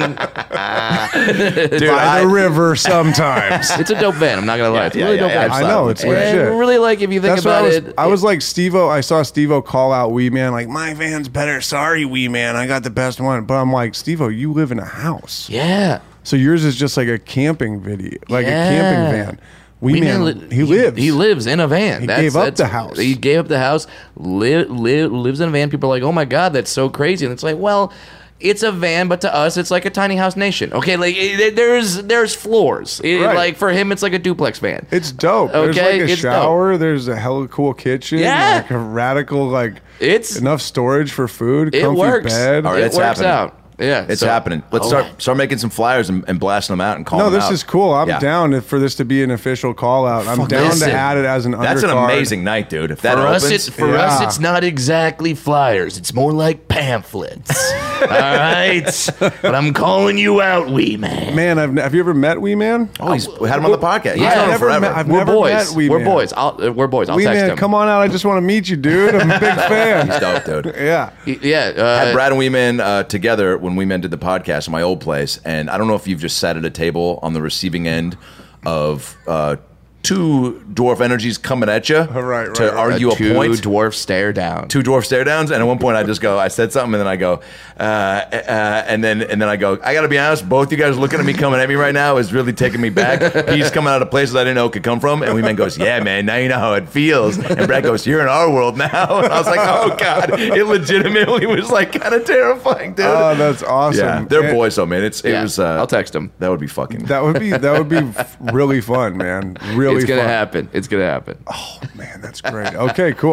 Dude, By I, the river sometimes. It's a dope van. I'm not gonna lie. It's a yeah, really yeah, dope yeah, van. I know, it's Yeah. legit. And really, like if you think That's what about I was. it, I was like Steve-O. I saw Steve-O call out Wee Man like, my van's better. Sorry, Wee Man. I got the best one. But I'm like, Steve-O, you live in a house. yeah. So yours is just like a camping video, like Yeah. a camping van. Wee, Man, li- he, lives. He lives in a van. He That's- gave up that's- the house. He gave up the house. Li- li- lives in a van. People are like, "Oh my god, that's so crazy!" And it's like, well, it's a van, but to us, it's like a tiny house nation. Okay, like it, there's there's floors. It- Right. Like for him, it's like a duplex van. It's dope. There's Okay, like a it's dope. shower. There's a hella cool kitchen. Yeah. Like a radical, like It's- enough storage for food. It comfy works. bed. All right, it it's works happening. out. Yeah, it's so- happening. Let's Oh, start start making some flyers and, and blasting them out and calling No, them this out. is cool. I'm Yeah. down if- for this to be an official call out. I'm Fuck, down listen. to add it as an That's an undercard. amazing night, dude. If that For opens, us, it's for us, Yeah. it's not exactly flyers. It's more like pamphlets. All right, but I'm calling you out, Wee Man. Man, I've, have you ever met Wee Man? oh, he's, we had him on the podcast. He's Yeah. known I've him never forever. met- I've we're never boys. met Wee we're Man. boys. I'll, uh, we're boys. I'll Wee text Man, him. come on out. I just want to meet you, dude. I'm a big fan. He's dope, dude. Yeah. Yeah, uh, Had Brad and Weeman uh, together when Weeman did the podcast in my old place, and I don't know if you've just sat at a table on the receiving end of uh, two dwarf energies coming at you right, right, to right. argue a, two point. dwarf stare down. Two dwarf stare downs, and at one point I just go, I said something, and then I go, uh, uh, and then and then I go, I gotta be honest, both you guys looking at me coming at me right now is really taking me back. He's coming out of places I didn't know it could come from, and Weeman goes, yeah, man, now you know how it feels. And Brad goes, you're in our world now, and I was like, oh god, it legitimately was like kind of terrifying, dude. Oh, that's awesome. Yeah, they're And boys though, man. It's it Yeah, was. Uh, I'll text him. That would be fucking. That would be that would be f- really fun, man. Really It's gonna fun. happen. It's gonna happen. Oh man, that's great. Okay, cool.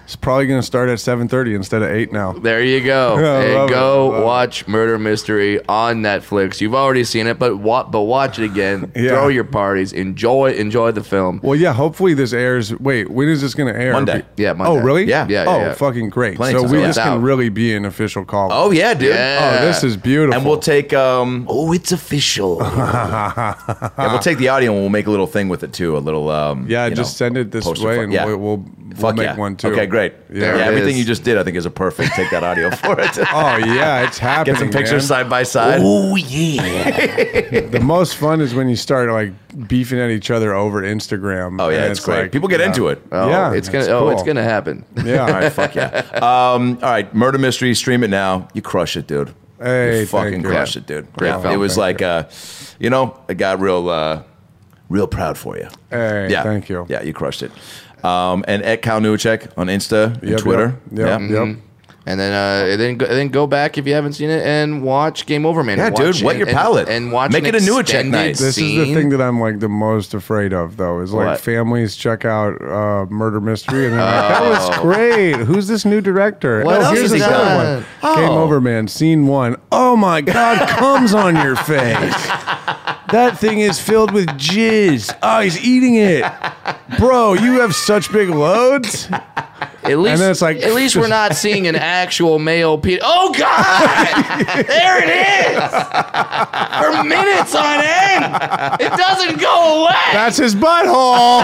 It's probably going to start at seven thirty instead of eight now. There you go. Yeah, I Hey, love go it. Love watch Murder Mystery on Netflix. You've already seen it, but wa- but watch it again. Yeah. Throw your parties. Enjoy enjoy the film. Well, yeah, hopefully this airs. Wait, when is this going to air? Monday. Yeah, Monday. Oh, really? Yeah. Yeah, Oh, yeah. fucking great. Plenty so of we time. just It's can out. really be an official call. Oh yeah, dude. Yeah. Oh, this is beautiful. And we'll take um, Oh, it's official. yeah, we'll take the audio and we'll make a little thing with it too. A little um, Yeah, you just know, send it this poster way, for- and yeah. we'll, we'll, we'll Fuck make yeah. one too. Okay, great. Yeah. Yeah, There it everything is. you just did, I think, is a perfect. Take that audio for it. Oh yeah, it's happening. Get some pictures man. side by side. Oh, yeah. The most fun is when you start like beefing at each other over Instagram. Oh yeah, and it's, great. like, People get yeah. into it. Oh, Yeah, it's gonna it's oh, cool. it's gonna happen. Yeah. All right, fuck yeah. Um, all right, Murder Mystery, stream it now. You crush it, dude. Hey, you fucking thank you. crush Yeah. it, dude. Great Yeah, film. It was Thank like, uh, you know, I got real, uh, real proud for you. Hey, Yeah, thank you. Yeah, you crushed it. Um, and at Cal Newacek on Insta and Yep, Twitter. Yep. Yeah. Yep. yep. And then, uh, and then, go, then go back if you haven't seen it and watch Game Over, man. Yeah, And dude, watch- wet and- your and- palate. and watch Make an it a Newacek extended night. This scene. is the thing that I'm like the most afraid of, though, is like What? families check out uh, Murder Mystery and they're like, "That was great. Who's this new director? What oh, else here's has he another done? one. Game Oh. Over, man. Scene one. Oh my God, comes on your face. That thing is filled with jizz. Oh, he's eating it, bro. You have such big loads. At least, then it's like- at least we're not seeing an actual male penis. Oh God! There it is for minutes on end. It doesn't go away. That's his butthole.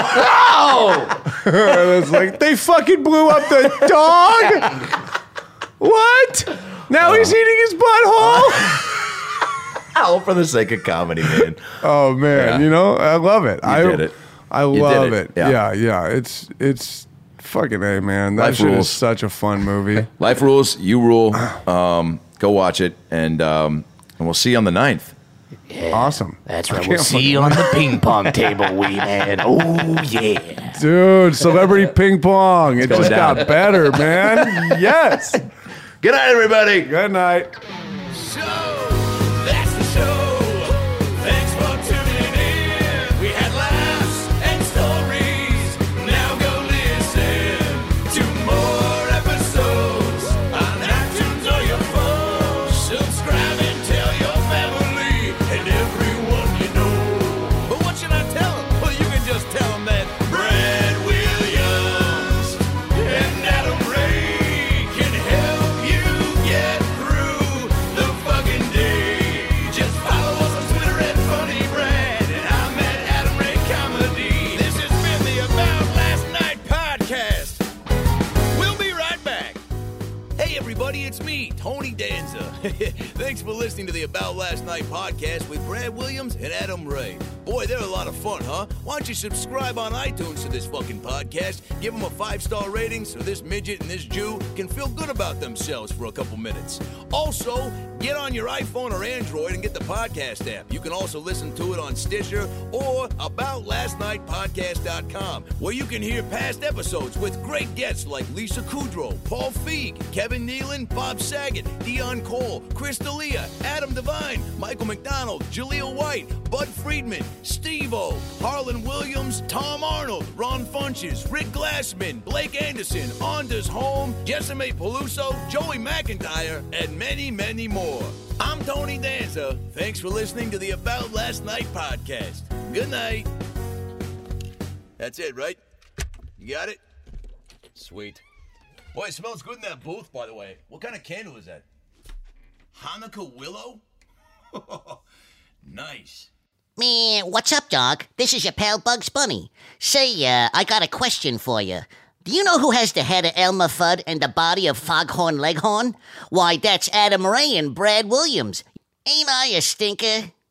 No. It's like they fucking blew up the dog. What? Now he's eating his butthole. All for the sake of comedy, man. Oh man, Yeah. you know I love it. I did it. I You did love it. it. Yeah. Yeah. yeah, It's it's fucking A, man. That Life shit rules. is such a fun movie. Life rules, you rule. Um, go watch it, and um, and we'll see you on the ninth. Awesome. That's I right. We'll can't see you on the ping pong table, wee man. Oh, yeah. Dude, celebrity ping pong. It going just down. got better, man. Yes. Good night, everybody. Good night. So, that's the show. Thanks for tuning in. We had laughs and stories. Now go listen to more episodes on iTunes or your phone. Subscribe and tell your family and everyone you know. But what should I tell them? Well, you can just tell them that Brad Williams and Adam Ray can help you get through the fucking day. Just follow us on Twitter at Funny Brad, and I'm at Adam Ray Comedy. This has been the About Last Night podcast. We'll be right back. Hey everybody, it's me, Tony Danza. Thanks for listening to the About Last Night podcast with Brad Williams and Adam Ray. Boy, they're a lot of fun, huh? Why don't you subscribe on iTunes to this fucking podcast, give them a five-star rating so this midget and this Jew can feel good about themselves for a couple minutes. Also, get on your iPhone or Android and get the podcast app. You can also listen to it on Stitcher or about last night podcast dot com, where you can hear past episodes with great guests like Lisa Kudrow, Paul Feig, Kevin Nealon, Bob Saget, Dion Cole, Chris D'Elia, Adam Devine, Michael McDonald, Jaleel White, Bud Friedman, Steve-O, Harlan Williams, Tom Arnold, Ron Funches, Rick Glassman, Blake Anderson, Anders Holm, Jessime Peluso, Joey McIntyre, and many, many more. I'm Tony Danza. Thanks for listening to the About Last Night podcast. Good night. That's it, right? You got it? Sweet. Boy, it smells good in that booth, by the way. What kind of candle is that? Hanukkah willow? Nice. Man, what's up, dog? This is your pal Bugs Bunny. Say, uh, I got a question for you. Do you know who has the head of Elmer Fudd and the body of Foghorn Leghorn? Why, that's Adam Ray and Brad Williams. Ain't I a stinker?